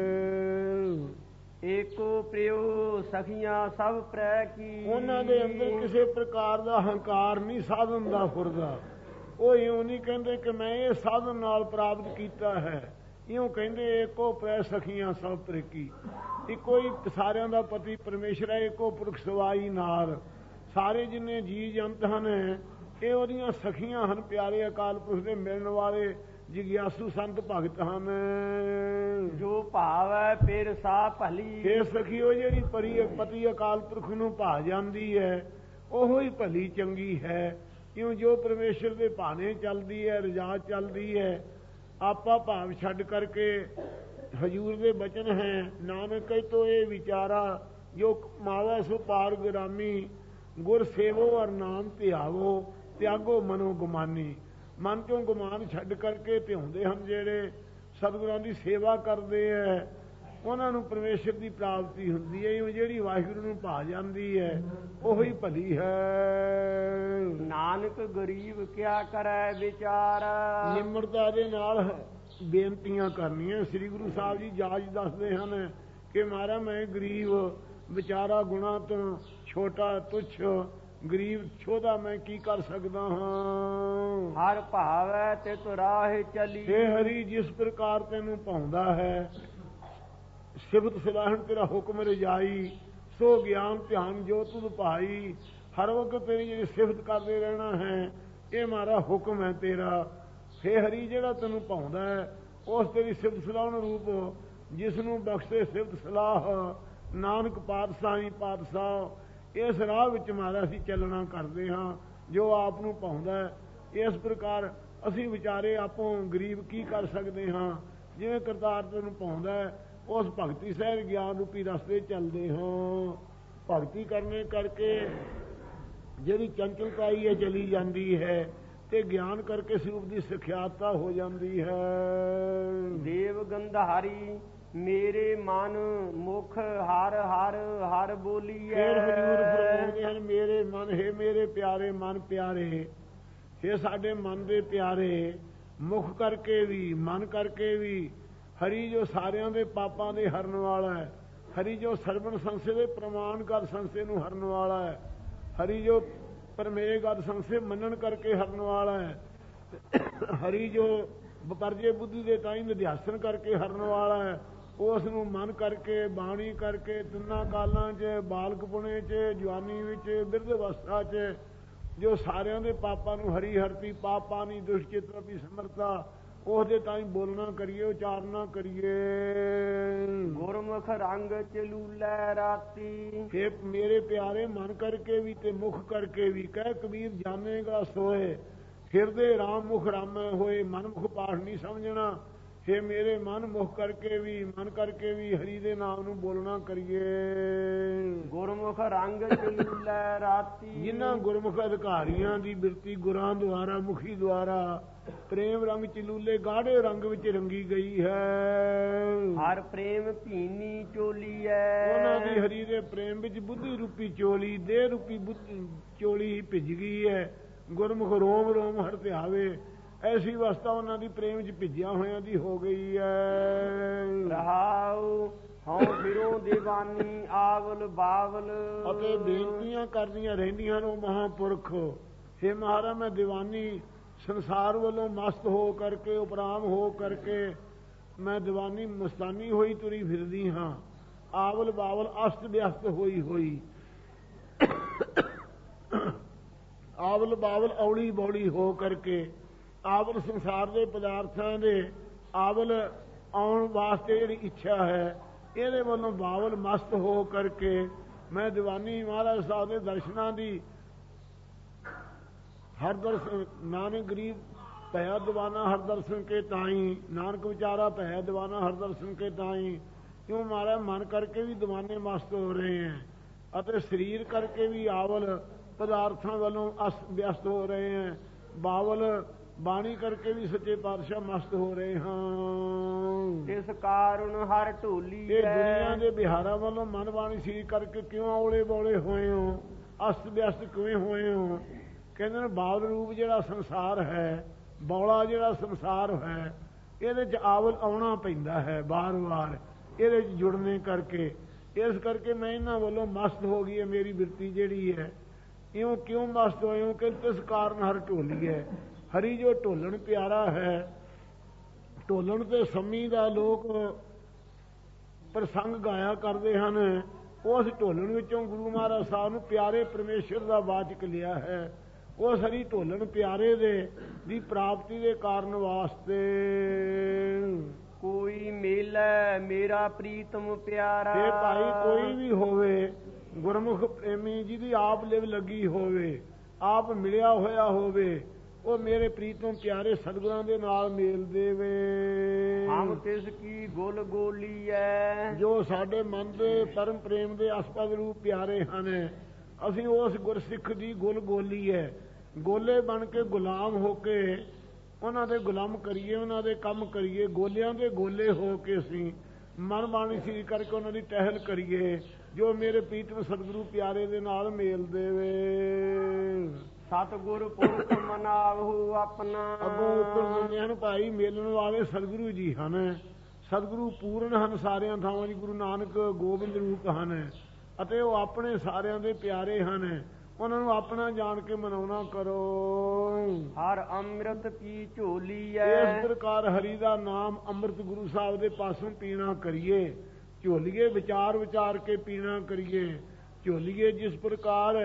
ਏਕੋ ਪ੍ਰਿਯੋ ਸਖੀਆਂ ਸਭ ਪ੍ਰੈ ਕੀ। ਉਹਨਾਂ ਦੇ ਅੰਦਰ ਕਿਸੇ ਪ੍ਰਕਾਰ ਦਾ ਹੰਕਾਰ ਨਹੀਂ ਸਾਧਨ ਦਾ ਫੁਰਦਾ। ਉਹ ਇਉਂ ਨਹੀਂ ਕਹਿੰਦੇ ਕਿ ਮੈਂ ਇਹ ਸਾਧਨ ਨਾਲ ਪ੍ਰਾਪਤ ਕੀਤਾ ਹੈ, ਇਉਂ ਕਹਿੰਦੇ ਏਕੋ ਪ੍ਰੈ ਸਖੀਆਂ ਸਭ ਪ੍ਰੈ ਕੀ। ਇੱਕੋ ਹੀ ਸਾਰਿਆਂ ਦਾ ਪਤੀ ਪਰਮੇਸ਼ਰ ਹੈ, ਇੱਕੋ ਪੁਰਖ ਸਵਾਈ ਨਾਲ ਸਾਰੇ ਜਿੰਨੇ ਜੀ ਜੰਤ ਹਨ ਇਹ ਉਹਦੀਆਂ ਸਖੀਆਂ ਹਨ, ਪਿਆਰੇ ਅਕਾਲ ਪੁਰਖ ਦੇ ਮਿਲਣ ਵਾਲੇ ਜਿਗਿਆਸੂ ਸੰਤ ਭਗਤ ਹਨ। ਜੋ ਭਾਵੈ ਫਿਰ ਸਾ ਭਲੀ। ਇਹ ਸਖੀ ਉਹ ਜਿਹੜੀ ਪਰੀ ਪਤੀ ਅਕਾਲ ਪੁਰਖ ਨੂੰ ਭਾ ਜਾਂਦੀ ਹੈ ਉਹੋ ਹੀ ਭਲੀ ਚੰਗੀ ਹੈ। ਕਿਉਂ ਜੋ ਪਰਮੇਸ਼ਰ ਦੇ ਭਾਣੇ ਚੱਲਦੀ ਹੈ, ਰਜਾ ਚੱਲਦੀ ਹੈ, ਆਪਾ ਭਾਵ ਛੱਡ ਕਰਕੇ ਹਜੂਰ ਦੇ ਬਚਨ ਹੈ ਨਾਨਕ ਤੋਂ ਇਹ ਵਿਚਾਰਾ ਜੋ ਮਾਵਾ ਸੋ ਪਾਰ ਗੁਰਾਮੀ, ਗੁਰ ਸੇਵੋ ਔਰ ਨਾਮ ਧਿਆਵੋ, ਤਿਆਗੋ ਮਨੋ ਗੁਮਾਨੀ। ਮਨ ਚੋਂ ਗੁਮਾਨ ਛੱਡ ਕਰਕੇ ਧਿਆਉਂਦੇ ਹਨ ਜਿਹੜੇ ਸਤਿਗੁਰਾਂ ਦੀ ਸੇਵਾ ਕਰਦੇ ਹੈ, ਉਹਨਾਂ ਨੂੰ ਪਰਮੇਸ਼ਰ ਦੀ ਪ੍ਰਾਪਤੀ ਹੁੰਦੀ ਹੈ। ਜਿਹੜੀ ਵਾਹਿਗੁਰੂ ਨੂੰ ਭਾ ਜਾਂਦੀ ਹੈ ਉਹੀ ਭਲੀ ਹੈ। ਨਾਨਕ ਗਰੀਬ ਕਿਆ ਕਰੈ ਵਿਚਾਰ। ਨਿਮਰਤਾ ਦੇ ਨਾਲ ਬੇਨਤੀਆਂ ਕਰਨੀਆਂ। ਸ੍ਰੀ ਗੁਰੂ ਸਾਹਿਬ ਜੀ ਜਾਜ ਦੱਸਦੇ ਹਨ ਕਿ ਮਹਾਰਾਜ ਮੈਂ ਗਰੀਬ ਵਿਚਾਰਾ, ਗੁਣਾ ਤੋਂ ਛੋਟਾ ਤੁੱਛ ਗਰੀਬ ਛੋਦਾ ਮੈਂ ਕੀ ਕਰ ਸਕਦਾ ਹਾਂ। ਹਰ ਭਾਵੈ ਤੇ ਤੋ ਰਾਹ ਚਲੀ। ਹੇ ਹਰੀ ਜਿਸ ਪ੍ਰਕਾਰ ਤੈਨੂੰ ਭਾਉਂਦਾ ਹੈ, ਸਿਫਤ ਸਲਾਹਣ ਤੇਰਾ ਹੁਕਮ ਰਜਾਈ, ਸੋ ਗਿਆਨ ਧਿਆਨ ਜੋ ਤੁਧ ਭਾਈ। ਹਰ ਵਕਤ ਤੇਰੀ ਜਿਹੜੀ ਸਿਫਤ ਕਰਦੇ ਰਹਿਣਾ ਹੈ, ਇਹ ਮਾਰਾ ਹੁਕਮ ਹੈ ਤੇਰਾ। ਹੇ ਹਰੀ ਜਿਹੜਾ ਤੈਨੂੰ ਭਾਉਂਦਾ ਹੈ ਉਸ ਤੇਰੀ ਸਿਫਤ ਸਲਾਹਣ ਰੂਪ, ਜਿਸ ਨੂੰ ਬਖਸ਼ੇ ਸਿਫਤ ਸਲਾਹ ਨਾਨਕ ਪਾਤਸ਼ਾਹੀ ਪਾਤਸ਼ਾਹ। ਇਸ ਰਾਹ ਵਿੱਚ ਮਾਰਾ ਅਸੀਂ ਚੱਲਣਾ ਕਰਦੇ ਹਾਂ ਜੋ ਆਪ ਨੂੰ ਭਾਉਂਦਾ ਹੈ। ਇਸ ਪ੍ਰਕਾਰ ਅਸੀਂ ਵਿਚਾਰੇ ਆਪੋਂ ਗਰੀਬ ਕੀ ਕਰ ਸਕਦੇ ਹਾਂ। ਜਿਵੇਂ ਕਰਤਾਰ ਤੈਨੂੰ ਭਾਉਂਦਾ ਹੈ ਉਸ ਭਗਤੀ ਸਹਿਜ ਗਿਆਨ ਰੂਪੀ ਰਸਤੇ ਚੱਲਦੇ ਹਾਂ। ਭਗਤੀ ਕਰਨੇ ਕਰਕੇ ਜਿਹੜੀ ਚੰਚਲਤਾਈ ਹੈ ਚਲੀ ਜਾਂਦੀ ਹੈ ਤੇ ਗਿਆਨ ਕਰਕੇ ਸਰੂਪ ਦੀ ਸਿਖਿਆਤਾ ਹੋ ਜਾਂਦੀ ਹੈ। ਦੇਵ ਗੰਧਾਰੀ ਮੇਰੇ ਮਨ ਮੁਖ ਹਰ ਹਰ ਹਰ ਬੋਲੀਐ। ਫੇਰ ਹਜ਼ੂਰ ਫਰਮਾਉਂਦੇ ਹਨ ਮੇਰੇ ਮਨ, ਹੈ ਮੇਰੇ ਪਿਆਰੇ ਮਨ ਪਿਆਰੇ, ਹੈ ਸਾਡੇ ਮਨ ਦੇ ਪਿਆਰੇ, ਮੁਖ ਕਰਕੇ ਵੀ ਮਨ ਕਰਕੇ ਵੀ। ਹਰੀ ਜੋ ਸਾਰਿਆਂ ਦੇ ਪਾਪਾਂ ਦੇ ਹਰਨ ਵਾਲਾ ਹੈ, ਹਰੀ ਜੋ ਸਰਵਣ ਸੰਸੇ ਦੇ ਪ੍ਰਮਾਣ ਕਰ ਸੰਸੇ ਨੂੰ ਹਰਨ ਵਾਲਾ ਹੈ, ਹਰੀ ਜੋ ਪਰਮੇਗ ਗਦ ਸੰਸੇ ਮੰਨਣ ਕਰਕੇ ਹਰਨ ਵਾਲਾ ਹੈ, ਹਰੀ ਜੋ ਬਪਰਜੇ ਬੁੱਧੀ ਦੇ ਤਾਈ ਨਿਧਿਆਸਨ ਕਰਕੇ ਹਰਨ ਵਾਲਾ ਹੈ। ਉਸ ਨੂੰ ਮਨ ਕਰਕੇ ਬਾਣੀ ਕਰਕੇ ਤਿੰਨਾਂ ਕਾਲਾਂ 'ਚ, ਬਾਲਕਪੁਣੇ 'ਚ, ਜਵਾਨੀ ਵਿੱਚ, ਬਿਰਧ ਅਵਸਥਾ 'ਚ ਜੋ ਸਾਰਿਆਂ ਦੇ ਪਾਪਾਂ ਨੂੰ ਹਰੀ ਹਰਤੀ ਪਾਪਾਨੀ ਦੁਸ਼ਚਿਤ ਵੀ ਸਮਰਥਾ, ਉਹਦੇ ਤਾਂ ਹੀ ਬੋਲਣਾ ਕਰੀਏ, ਉਚਾਰਨਾ ਕਰੀਏ। ਗੁਰਮੁਖ ਰੰਗ ਚਲੂਲੇ ਰਾਤੀ। ਕਿ ਮੇਰੇ ਪਿਆਰੇ ਮਨ ਕਰਕੇ ਵੀ ਤੇ ਮੁਖ ਕਰਕੇ ਵੀ। ਕਹਿ ਕਬੀਰ ਜਾਣੇਗਾ ਸੋਏ, ਫਿਰਦੇ ਰਾਮ ਮੁਖ ਰਾਮੈ ਹੋਏ। ਮਨ ਮੁਖ ਪਾਠ ਨਹੀਂ ਸਮਝਣਾ। हे ਮੇਰੇ ਮਨ ਮੁਖ ਕਰਕੇ ਵੀ ਮਨ ਕਰਕੇ ਵੀ ਹਰੀ ਦੇ ਨਾਮ ਨੂੰ ਬੋਲਣਾ ਕਰੀਏ। ਗੁਰਮੁਖ ਰੰਗ ਚਲੂਲੇ ਰਾਤੀ। ਜਿਨ੍ਹਾਂ ਗੁਰਮੁਖ ਅਧਿਕਾਰੀਆਂ ਦੀ ਬਿਰਤੀ ਗੁਰਾਂ ਦੁਆਰਾ, ਮੁਖੀ ਦੁਆਰਾ ਪ੍ਰੇਮ ਰੰਗ ਚਲੂਲੇ ਗਾੜੇ ਰੰਗ ਵਿੱਚ ਰੰਗੀ ਗਈ ਹੈ। ਹਰ ਪ੍ਰੇਮ ਭੀਨੀ ਚੋਲੀ ਹੈ। ਉਹਨਾਂ ਦੀ ਹਰੀ ਦੇ ਪ੍ਰੇਮ ਵਿੱਚ ਬੁੱਧੀ ਰੂਪੀ ਚੋਲੀ, ਦੇਹ ਰੂਪੀ ਚੋਲੀ ਹੀ ਭਿੱਜ ਗਈ ਹੈ। ਗੁਰਮੁਖ ਰੋਮ ਰੋਮ ਹਰ ਧਿਆਵੇ। ਐਸੀ ਅਵਸਥਾ ਉਹਨਾਂ ਦੀ ਪ੍ਰੇਮ ਚ ਭਿੱਜਿਆ ਹੋਇਆਂ ਦੀ ਹੋ ਗਈ ਹੈ। ਰਹਾਉ ਹਉ ਫਿਰੋ ਦੀਵਾਨੀ ਆਵਲ ਬਾਵਲ। ਅਤੇ ਬੇਨਤੀਆਂ ਕਰਦੀਆਂ ਰਹਿੰਦੀਆਂ ਨੇ ਮਹਾਂਪੁਰਖ, ਹੇ ਮਹਾਰਾਜ ਮੈਂ ਦੀਵਾਨੀ ਸੰਸਾਰ ਵੱਲੋਂ ਮਸਤ ਹੋ ਕਰਕੇ, ਉਪਰਾਮ ਹੋ ਕਰਕੇ ਮੈਂ ਦੀਵਾਨੀ ਮਸਤਾਨੀ ਹੋਈ ਤੁਰੀ ਫਿਰਦੀ ਹਾਂ। ਆਵਲ ਬਾਵਲ ਅਸਤ ਵਿਅਸਤ ਹੋਈ ਹੋਈ ਆਵਲ ਬਾਵਲ ਔਲੀ ਬੌਲੀ ਹੋ ਕਰਕੇ ਆਵਲ ਸੰਸਾਰ ਦੇ ਪਦਾਰਥਾਂ ਦੇ ਆਵਲ ਆਉਣ ਵਾਸਤੇ ਜਿਹੜੀ ਇੱਛਾ ਹੈ ਇਹਦੇ ਵੱਲੋਂ ਬਾਵਲ ਮਸਤ ਹੋ ਕਰਕੇ ਮੈਂ ਦੀਵਾਨੀ ਮਹਾਰਾਜ ਸਾਹਿਬ ਦੇ ਦਰਸ਼ਨਾਂ ਦੀ ਹਰ ਦਰਸ਼ਨ ਨਾਨਕ ਗਰੀਬ ਭਇਆ ਦੀਵਾਨਾ ਹਰ ਦਰਸ਼ਨ ਕੇ ਤਾਈ ਨਾਨਕ ਵਿਚਾਰਾ ਭਇਆ ਦੀਵਾਨਾ ਹਰ ਦਰਸ਼ਨ ਕੇ ਤਾਈ ਕਿਉਂ ਮਹਾਰਾਜ ਮਨ ਕਰਕੇ ਵੀ ਦੀਵਾਨੇ ਮਸਤ ਹੋ ਰਹੇ ਹੈ ਅਤੇ ਸਰੀਰ ਕਰਕੇ ਵੀ ਆਵਲ ਪਦਾਰਥਾਂ ਵੱਲੋਂ ਅਸ ਵਿਅਸਤ ਹੋ ਰਹੇ ਹੈ ਬਾਵਲ ਬਾਣੀ ਕਰਕੇ ਵੀ ਸੱਚੇ ਪਾਤਸ਼ਾਹ ਮਸਤ ਹੋ ਰਹੇ ਹਾਂ। ਇਸ ਕਾਰਨ ਹਰ ਢੋਲੀ ਇਹ ਦੁਨੀਆ ਦੇ ਬਿਹਾਰਾਂ ਵੱਲੋਂ ਮਨ ਬਾਣੀ ਸਰੀਰ ਕਰਕੇ ਕਿਉਂ ਔਲੇ ਬੌਲੇ ਹੋਏ ਹੋ ਅਸਤ ਵਿਅਸਤ ਕਿਵੇਂ ਹੋਏ ਹੋ ਕਹਿੰਦੇ ਨੇ ਬਾਵਲ ਰੂਪ ਜਿਹੜਾ ਸੰਸਾਰ ਹੈ ਬੌਲਾ ਜਿਹੜਾ ਸੰਸਾਰ ਹੈ ਇਹਦੇ 'ਚ ਆਵਲ ਆਉਣਾ ਪੈਂਦਾ ਹੈ ਵਾਰ ਵਾਰ ਇਹਦੇ 'ਚ ਜੁੜਨੇ ਕਰਕੇ ਇਸ ਕਰਕੇ ਮੈਂ ਇਹਨਾਂ ਵੱਲੋਂ ਮਸਤ ਹੋ ਗਈ ਹੈ ਮੇਰੀ ਬਿਰਤੀ ਜਿਹੜੀ ਹੈ ਇਉਂ ਕਿਉਂ ਮਸਤ ਹੋਏ ਹੋ ਕਿ ਇਸ ਕਾਰਨ ਹਰ ਢੋਲੀ ਹੈ ਹਰੀ ਜੋ ਢੋਲਣ ਪਿਆਰਾ ਹੈ ਢੋਲਣ ਤੇ ਸੰਮੀ ਦਾ ਲੋਕ ਪ੍ਰਸੰਗ ਗਾਇਆ ਕਰਦੇ ਹਨ ਉਸ ਢੋਲਣ ਵਿੱਚੋਂ ਗੁਰੂ ਮਹਾਰਾਜ ਸਾਹਿਬ ਨੂੰ ਪਿਆਰੇ ਪਰਮੇਸ਼ਰ ਦਾ ਵਾਚਕ ਲਿਆ ਹੈ ਉਸ ਹਰੀ ਢੋਲਣ ਪਿਆਰੇ ਦੇ ਦੀ ਪ੍ਰਾਪਤੀ ਦੇ ਕਾਰਨ ਵਾਸਤੇ ਕੋਈ ਮੇਲਾ ਮੇਰਾ ਪ੍ਰੀਤਮ ਪਿਆਰਾ ਇਹ ਭਾਈ ਕੋਈ ਵੀ ਹੋਵੇ ਗੁਰਮੁਖ ਪ੍ਰੇਮੀ ਜਿਹਦੀ ਆਪ ਲਿਵ ਲੱਗੀ ਹੋਵੇ ਆਪ ਮਿਲਿਆ ਹੋਇਆ ਹੋਵੇ ਉਹ ਮੇਰੇ ਪ੍ਰੀਤਮ ਪਿਆਰੇ ਸਤਿਗੁਰਾਂ ਦੇ ਨਾਲ ਮੇਲ ਦੇਵੇ। ਹਮ ਤਿਸ ਕੀ ਗੁਲ ਗੋਲੀ ਹੈ ਜੋ ਸਾਡੇ ਮਨ ਦੇ ਪਰਮ ਪ੍ਰੇਮ ਦੇ ਅਸਪਦ ਰੂਪ ਪਿਆਰੇ ਹਨ ਅਸੀਂ ਉਸ ਗੁਰਸਿੱਖ ਦੀ ਗੁਲ ਗੋਲੀ ਹੈ ਗੋਲੇ ਬਣ ਕੇ ਗੁਲਾਮ ਹੋ ਕੇ ਉਹਨਾਂ ਦੇ ਗੁਲਾਮ ਕਰੀਏ ਉਹਨਾਂ ਦੇ ਕੰਮ ਕਰੀਏ ਗੋਲਿਆਂ ਦੇ ਗੋਲੇ ਹੋ ਕੇ ਅਸੀਂ ਮਨ ਬਾਣੀ ਸਰੀਰ ਕਰਕੇ ਉਹਨਾਂ ਦੀ ਟਹਿਲ ਕਰੀਏ ਜੋ ਮੇਰੇ ਪ੍ਰੀਤਮ ਸਤਿਗੁਰੂ ਪਿਆਰੇ ਦੇ ਨਾਲ ਮੇਲ ਦੇਵੇ। ਸਤਿਗੁਰ ਪੁਰਖ ਮਨਾਵਹੁ ਆਪਣਾ ਅੱਗੋਂ ਉੱਤਰ ਦਿੰਦੇ ਹਨ ਭਾਈ ਮੇਲਣ ਵਾਲੇ ਸਤਿਗੁਰੂ ਜੀ ਹਨ ਸਤਿਗੁਰੂ ਪੂਰਨ ਹਨ ਸਾਰਿਆਂ ਥਾਵਾਂ ਦੀ ਗੁਰੂ ਨਾਨਕ ਗੋਬਿੰਦ ਰੂਪ ਹਨ ਅਤੇ ਉਹ ਆਪਣੇ ਸਾਰਿਆਂ ਦੇ ਪਿਆਰੇ ਹਨ ਉਹਨਾਂ ਨੂੰ ਆਪਣਾ ਜਾਣ ਕੇ ਮਨਾਉਣਾ ਕਰੋ। ਹਰ ਅੰਮ੍ਰਿਤ ਕੀ ਝੋਲੀ ਹੈ ਇਸ ਪ੍ਰਕਾਰ ਹਰੀ ਦਾ ਨਾਮ ਅੰਮ੍ਰਿਤ ਗੁਰੂ ਸਾਹਿਬ ਦੇ ਪਾਸੋਂ ਪੀਣਾ ਕਰੀਏ ਝੋਲੀਏ ਵਿਚਾਰ ਵਿਚਾਰ ਕੇ ਪੀਣਾ ਕਰੀਏ ਝੋਲੀਏ ਜਿਸ ਪ੍ਰਕਾਰ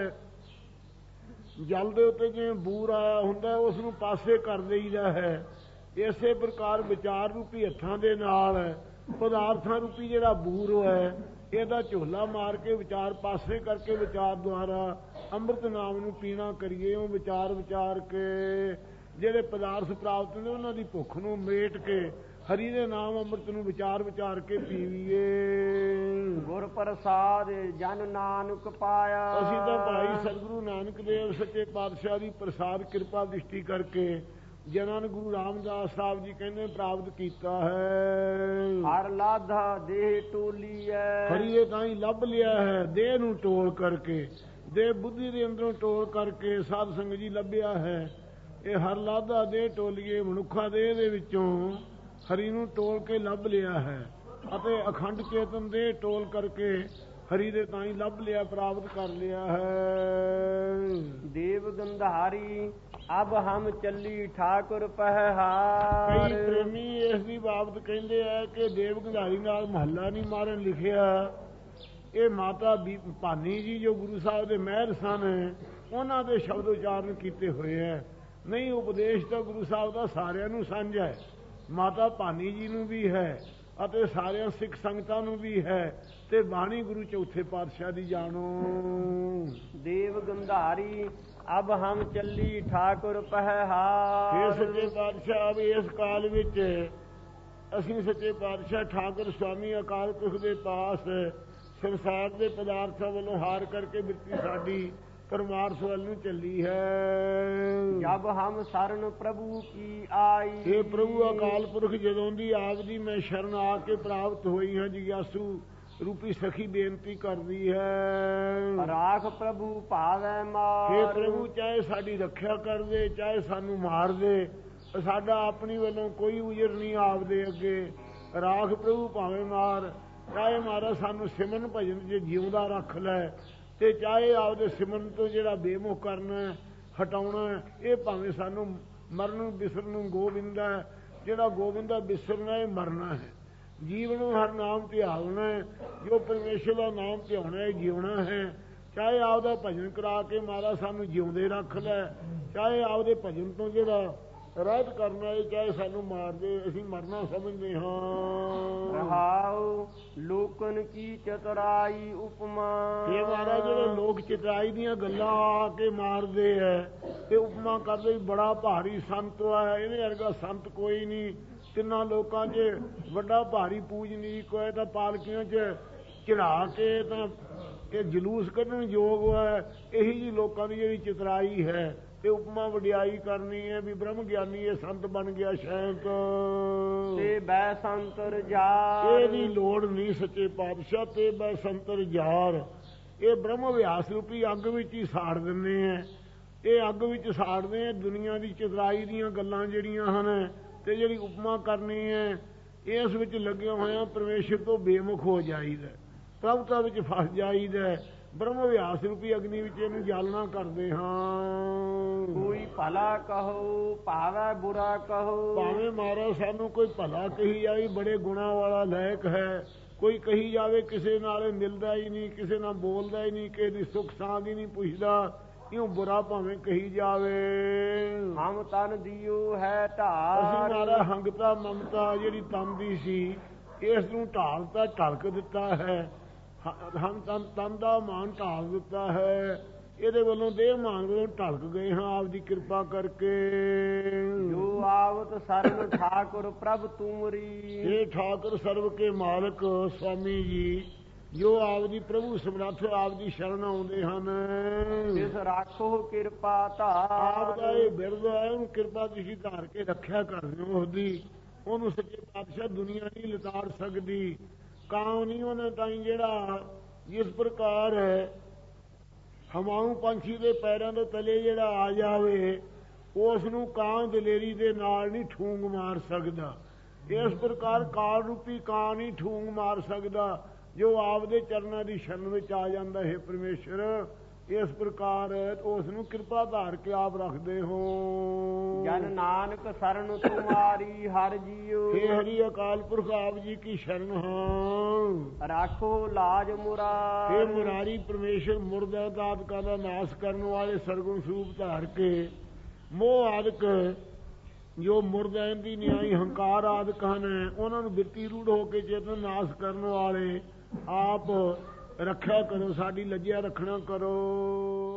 ਜਲ ਦੇ ਉੱਤੇ ਜਿਵੇਂ ਬੂਰ ਆਇਆ ਹੁੰਦਾ ਉਸ ਨੂੰ ਪਾਸੇ ਕਰ ਦੇਈਦਾ ਹੈ ਇਸੇ ਪ੍ਰਕਾਰ ਵਿਚਾਰ ਰੂਪੀ ਹੱਥਾਂ ਦੇ ਨਾਲ ਪਦਾਰਥਾਂ ਰੂਪੀ ਜਿਹੜਾ ਬੂਰ ਹੈ ਇਹਦਾ ਝੋਲਾ ਮਾਰ ਕੇ ਵਿਚਾਰ ਪਾਸੇ ਕਰਕੇ ਵਿਚਾਰ ਦੁਆਰਾ ਅੰਮ੍ਰਿਤ ਨਾਮ ਨੂੰ ਪੀਣਾ ਕਰੀਏ ਉਹ ਵਿਚਾਰ ਵਿਚਾਰ ਕੇ ਜਿਹੜੇ ਪਦਾਰਥ ਪ੍ਰਾਪਤ ਨੇ ਉਹਨਾਂ ਦੀ ਭੁੱਖ ਨੂੰ ਮੇਟ ਕੇ ਹਰੀ ਦੇ ਨਾਮ ਅੰਮ੍ਰਿਤ ਨੂੰ ਵਿਚਾਰ ਵਿਚਾਰ ਕੇ ਪੀਵੀਏ। ਗੁਰ ਪ੍ਰਸਾਦ ਜਨ ਨਾਨਕ ਪਾਇਆ ਅਸੀਂ ਤਾਂ ਭਾਈ ਸਤਿਗੁਰੂ ਨਾਨਕ ਦੇਵ ਸੱਚੇ ਪਾਤਸ਼ਾਹ ਦੀ ਪ੍ਰਸਾਦ ਕਿਰਪਾ ਦ੍ਰਿਸ਼ਟੀ ਕਰਕੇ ਜਿਹਨਾਂ ਨੂੰ ਗੁਰੂ ਰਾਮਦਾਸ ਸਾਹਿਬ ਜੀ ਕਹਿੰਦੇ ਪ੍ਰਾਪਤ ਕੀਤਾ ਹੈ। ਹਰ ਲਾਧਾ ਦੇਹ ਟੋਲੀ ਹੈ ਹਰੀਏ ਤਾਂ ਹੀ ਲੱਭ ਲਿਆ ਹੈ ਦੇਹ ਨੂੰ ਟੋਲ ਕਰਕੇ ਦੇਹ ਬੁੱਧੀ ਦੇ ਅੰਦਰੋਂ ਟੋਲ ਕਰਕੇ ਸਾਧ ਸੰਗਤ ਜੀ ਲੱਭਿਆ ਹੈ ਇਹ ਹਰ ਲਾਧਾ ਦੇਹ ਟੋਲੀਏ ਮਨੁੱਖਾ ਦੇਹ ਦੇ ਵਿੱਚੋਂ ਹਰੀ ਨੂੰ ਟੋਲ ਕੇ ਲੱਭ ਲਿਆ ਹੈ ਅਤੇ ਅਖੰਡ ਚੇਤਨ ਦੇ ਟੋਲ ਕਰਕੇ ਹਰੀ ਦੇ ਤਾਂ ਹੀ ਲੱਭ ਲਿਆ ਪ੍ਰਾਪਤ ਕਰ ਲਿਆ ਹੈ। ਦੇਵ ਗੰਧਾਰੀ ਅਬ ਹਮ ਚੱਲੀ ਠਾਕੁਰ ਪਹਿਹਾਰ ਕਈ ਪ੍ਰੇਮੀ ਇਸ ਦੀ ਬਾਬਤ ਕਹਿੰਦੇ ਆ ਕਿ ਦੇਵ ਗੰਧਾਰੀ ਨਾਲ ਮਹੱਲਾ ਨਹੀਂ ਮਾਰਨ ਲਿਖਿਆ ਇਹ ਮਾਤਾ ਭਾਨੀ ਜੀ ਜੋ ਗੁਰੂ ਸਾਹਿਬ ਦੇ ਮਹਿਰ ਸਨ ਉਹਨਾਂ ਦੇ ਸ਼ਬਦ ਉਚਾਰਨ ਕੀਤੇ ਹੋਏ ਹੈ ਨਹੀਂ ਉਪਦੇਸ਼ ਤਾਂ ਗੁਰੂ ਸਾਹਿਬ ਦਾ ਸਾਰਿਆਂ ਨੂੰ ਸਾਂਝਾ ਹੈ ਮਾਤਾ ਭਾਨੀ ਜੀ ਨੂੰ ਵੀ ਹੈ ਅਤੇ ਸਾਰਿਆਂ ਸਿੱਖ ਸੰਗਤਾਂ ਨੂੰ ਵੀ ਹੈ ਤੇ ਬਾਣੀ ਗੁਰੂ ਚੌਥੇ ਪਾਤਸ਼ਾਹ ਦੀ ਜਾਣੋ। ਦੇਵ ਗੰਧਾਰੀ ਅਬ ਹਮ ਚੱਲੀ ਠਾਕੁਰ ਪਹਿਹਾਰ ਇਹ ਸੱਚੇ ਪਾਤਸ਼ਾਹ ਵੀ ਇਸ ਕਾਲ ਵਿੱਚ ਅਸੀਂ ਸੱਚੇ ਪਾਤਸ਼ਾਹ ਠਾਕੁਰ ਸੁਆਮੀ ਅਕਾਲ ਪੁਰਖ ਦੇ ਪਾਸ ਸੰਸਾਰ ਦੇ ਪਦਾਰਥਾਂ ਵੱਲੋਂ ਹਾਰ ਕਰਕੇ ਬਿਰਤੀ ਸਾਡੀ ਪਰਮਾਰਥ ਵੱਲ ਨੂੰ ਚੱਲੀ ਹੈ। ਜਬ ਹਮ ਸ਼ਰਨ ਪ੍ਰਭੂ ਕੀ ਆਈ ਇਹ ਪ੍ਰਭੂ ਅਕਾਲ ਪੁਰਖ ਜਦੋਂ ਦੀ ਆਪ ਦੀ ਮੈਂ ਸ਼ਰਨ ਆ ਕੇ ਪ੍ਰਾਪਤ ਹੋਈ ਹਾਂ ਜਿਗਿਆਸੂ ਰੂਪੀ ਸਖੀ ਬੇਨਤੀ ਕਰਦੀ ਹੈ ਰਾਖ ਪ੍ਰਭੂ ਭਾਵੈ ਮਾਰ ਇਹ ਪ੍ਰਭੂ ਚਾਹੇ ਸਾਡੀ ਰੱਖਿਆ ਕਰ ਦੇ ਚਾਹੇ ਸਾਨੂੰ ਮਾਰ ਦੇ ਸਾਡਾ ਆਪਣੀ ਵੱਲੋਂ ਕੋਈ ਉਜਰ ਨਹੀਂ ਆਪਦੇ ਅੱਗੇ ਰਾਖ ਪ੍ਰਭੂ ਭਾਵੇਂ ਮਾਰ ਚਾਹੇ ਮਾਰਾ ਸਾਨੂੰ ਸਿਮਰਨ ਭਜਨ ਜੇ ਜਿਉਂਦਾ ਰੱਖ ਲੈ ਤੇ ਚਾਹੇ ਆਪਦੇ ਸਿਮਰਨ ਤੋਂ ਜਿਹੜਾ ਬੇਮੋਹ ਕਰਨਾ ਹਟਾਉਣਾ ਇਹ ਭਾਵੇਂ ਸਾਨੂੰ ਮਰਨ ਬਿਸਰਨ ਨੂੰ ਗੋਬਿੰਦਾ ਜਿਹੜਾ ਗੋਬਿੰਦਾ ਬਿਸਰਨਾ ਇਹ ਮਰਨਾ ਹੈ ਜੀਵਨ ਨੂੰ ਹਰ ਨਾਮ ਧਿਆਉਣਾ ਹੈ ਜੋ ਪਰਮੇਸ਼ਰ ਦਾ ਨਾਮ ਧਿਆਉਣਾ ਹੈ ਜਿਉਣਾ ਹੈ ਚਾਹੇ ਆਪਦਾ ਭਜਨ ਕਰਾ ਕੇ ਮਹਾਰਾਜ ਸਾਨੂੰ ਜਿਉਂਦੇ ਰੱਖ ਲੈ, ਚਾਹੇ ਆਪਦੇ ਭਜਨ ਤੋਂ ਜਿਹੜਾ ਰਹਿਤ ਕਰਨਾ ਹੈ, ਚਾਹੇ ਸਾਨੂੰ ਮਾਰ ਦੇ, ਅਸੀਂ ਮਰਨਾ ਸਮਝਦੇ ਹਾਂ। ਰਹਾਉ ਲੋਕਨ ਕੀ ਚਤੁਰਾਈ ਉਪਮਾ। ਇਹ ਮਹਾਰਾਜ ਜਿਹੜੇ ਲੋਕ ਚਤੁਰਾਈ ਦੀਆਂ ਗੱਲਾਂ ਆ ਕੇ ਮਾਰਦੇ ਐ ਤੇ ਉਪਮਾ ਕਰਦੇ ਬੜਾ ਭਾਰੀ ਸੰਤ ਹੈ, ਇਹਦੇ ਵਰਗਾ ਸੰਤ ਕੋਈ ਨਹੀਂ। ਤਿੰਨਾਂ ਲੋਕਾਂ 'ਚ ਵੱਡਾ ਭਾਰੀ ਪੂਜਨੀਕ ਹੋਇਆ ਤਾਂ ਪਾਲਕੀਆਂ 'ਚ ਚੜਾ ਕੇ ਤਾਂ ਇਹ ਜਲੂਸ ਕੱਢਣ ਯੋਗ ਹੈ। ਇਹੀ ਜੀ ਲੋਕਾਂ ਦੀ ਜਿਹੜੀ ਚਤੁਰਾਈ ਹੈ ਤੇ ਉਪਮਾ ਵਡਿਆਈ ਕਰਨੀ ਹੈ ਵੀ ਬ੍ਰਹਮ ਗਿਆਨੀ ਇਹ ਸੰਤ ਬਣ ਗਿਆ ਸ਼ੈਂਕ ਤੇ ਬੈ ਸੰਤਰ ਜਾਰ। ਇਹਦੀ ਲੋੜ ਨਹੀਂ ਸੱਚੇ ਪਾਤਸ਼ਾਹ, ਤੇ ਬੈ ਸੰਤਰ ਜਾਰ। ਇਹ ਬ੍ਰਹਮ ਅਭਿਆਸ ਰੂਪੀ ਅੱਗ ਵਿੱਚ ਹੀ ਸਾੜ ਦਿੰਦੇ ਹੈ, ਇਹ ਅੱਗ ਵਿੱਚ ਸਾੜਦੇ ਹੈ ਦੁਨੀਆ ਦੀ ਚਤੁਰਾਈ ਦੀਆਂ ਗੱਲਾਂ ਜਿਹੜੀਆਂ ਹਨ। ਤੇ ਜਿਹੜੀ ਉਪਮਾ ਕਰਨੀ ਹੈ ਇਸ ਵਿੱਚ ਲੱਗਿਆ ਹੋਇਆ ਪਰਮੇਸ਼ਰ ਤੋਂ ਬੇਮੁਖ ਹੋ ਜਾਈਦਾ, ਪ੍ਰਭੁਤਾ ਵਿੱਚ ਫਸ ਜਾਈਦਾ। ਬ੍ਰਹਮ ਅਭਿਆਸ ਰੂਪੀ ਅਗਨੀ ਵਿੱਚ ਇਹਨੂੰ ਜਾਲਣਾ ਕਰਦੇ ਹਾਂ। ਕੋਈ ਭਲਾ ਕਹੋ ਭਾਵੇਂ ਬੁਰਾ ਕਹੋ। ਭਾਵੇਂ ਮਹਾਰਾਜ ਸਾਨੂੰ ਕੋਈ ਭਲਾ ਕਹੀ ਜਾਵੇ, ਬੜੇ ਗੁਣਾਂ ਵਾਲਾ ਲਾਇਕ ਹੈ, ਕੋਈ ਕਹੀ ਜਾਵੇ ਕਿਸੇ ਨਾਲ ਮਿਲਦਾ ਹੀ ਨਹੀਂ, ਕਿਸੇ ਨਾਲ ਬੋਲਦਾ ਹੀ ਨਹੀਂ, ਕਿਸੇ ਦੀ ਸੁੱਖ ਸਾਂਦ ਹੀ ਨਹੀਂ ਪੁੱਛਦਾ, ਇਉਂ ਬੁਰਾ ਭਾਵੇਂ ਕਹੀ ਜਾਵੇ। ਹਮ ਤਨ ਦਿਓ ਹੈ ਢਾਲ। ਅਸੀਂ ਮਹਾਰਾਜ ਹੰਗਤਾ ਮਮਤਾ ਜਿਹੜੀ ਤਨ ਦੀ ਸੀ ਇਸ ਨੂੰ ਢਾਲ ਤਾਂ ਢਲਕ ਦਿੱਤਾ ਹੈ। ਹਮ ਤਨ ਤਨ ਦਾ ਮਾਨ ਢਾਲ ਦਿੱਤਾ ਹੈ, ਇਹਦੇ ਵੱਲੋਂ ਦੇਹ ਮਾਨ ਵੱਲੋਂ ਢਲਕ ਗਏ ਹਾਂ ਆਪਦੀ ਕਿਰਪਾ ਕਰਕੇ। ਜੋ ਆਵਤ ਸਰਨ ਠਾਕੁਰ ਪ੍ਰਭ ਤੁਮਰੀ। ਇਹ ਠਾਕੁਰ ਸਰਵ ਕੇ ਮਾਲਕ ਸਵਾਮੀ ਜੀ ਜੋ ਆਪਦੀ ਪ੍ਰਭੂ ਸਮਰੱਥ ਆਪਦੀ ਸ਼ਰਨ ਆਉਂਦੇ ਹਨ, ਜਿਸ ਰਾਖੋ ਕਿਰਪਾ ਧਾਰ। ਆਪ ਦਾ ਇਹ ਬਿਰਦ ਹੈ, ਉਹਨੂੰ ਕਿਰਪਾ ਤੁਸੀਂ ਧਾਰ ਕੇ ਰੱਖਿਆ ਕਰਦੇ ਹੋ ਉਹਦੀ। ਉਹਨੂੰ ਸੱਚੇ ਪਾਤਸ਼ਾਹ ਦੁਨੀਆ ਨਹੀਂ ਲਿਤਾੜ ਸਕਦੀ। ਕਾਂ ਨਹੀਂ ਉਹਨੇ ਤਾਈਂ ਜਿਹੜਾ ਜਿਸ ਪ੍ਰਕਾਰ ਹਵਾਊ ਪੰਛੀ ਦੇ ਪੈਰਾਂ ਦੇ ਤਲੇ ਜਿਹੜਾ ਆ ਜਾਵੇ ਉਸ ਨੂੰ ਕਾਂ ਦਲੇਰੀ ਦੇ ਨਾਲ ਨਹੀਂ ਠੂੰਗ ਮਾਰ ਸਕਦਾ। ਇਸ ਪ੍ਰਕਾਰ ਕਾਲ ਰੂਪੀ ਕਾਂ ਨਹੀਂ ਠੂੰਗ ਮਾਰ ਸਕਦਾ ਜੋ ਆਪਦੇ ਚਰਨਾਂ ਦੀ ਸ਼ਰਨ ਵਿੱਚ ਆ ਜਾਂਦਾ ਹੈ ਪਰਮੇਸ਼ਰ। ਇਸ ਪ੍ਰਕਾਰ ਉਸ ਨੂੰ ਕਿਰਪਾ ਧਾਰ ਕੇ ਆਪ ਰੱਖਦੇ ਹੋ। ਜਨ ਨਾਨਕ ਸਰਨ ਤੁਮਾਰੀ ਹਰ ਜੀਓ। ਹੇ ਹਰੀ ਅਕਾਲ ਪੁਰਖ ਆਪ ਜੀ ਕੀ ਸ਼ਰਨ ਹਾਂ। ਰਾਖੋ ਲਾਜ ਮੁਰਾਰ। ਹੇ ਮੁਰਾਰੀ ਪਰਮੇਸ਼ਰ ਮੁਰਦਾ ਦਾਤਕਾਂ ਦਾ ਨਾਸ ਕਰਨ ਵਾਲੇ ਸਰਗੁਣ ਸਰੂਪ ਧਾਰ ਕੇ ਮੋਹ ਆਦਿਕ ਜੋ ਮੁਰਦਾ ਦੀ ਨਿਆਈ ਹੰਕਾਰ ਆਦਿਕ ਹਨ ਉਹਨਾਂ ਨੂੰ ਬਿਰਤੀ ਰੂੜ ਹੋ ਕੇ ਚੇਤਨ ਨਾਸ ਕਰਨ ਵਾਲੇ ਆਪ ਰੱਖਿਆ ਕਰੋ, ਸਾਡੀ ਲੱਜਿਆ ਰੱਖਣਾ ਕਰੋ।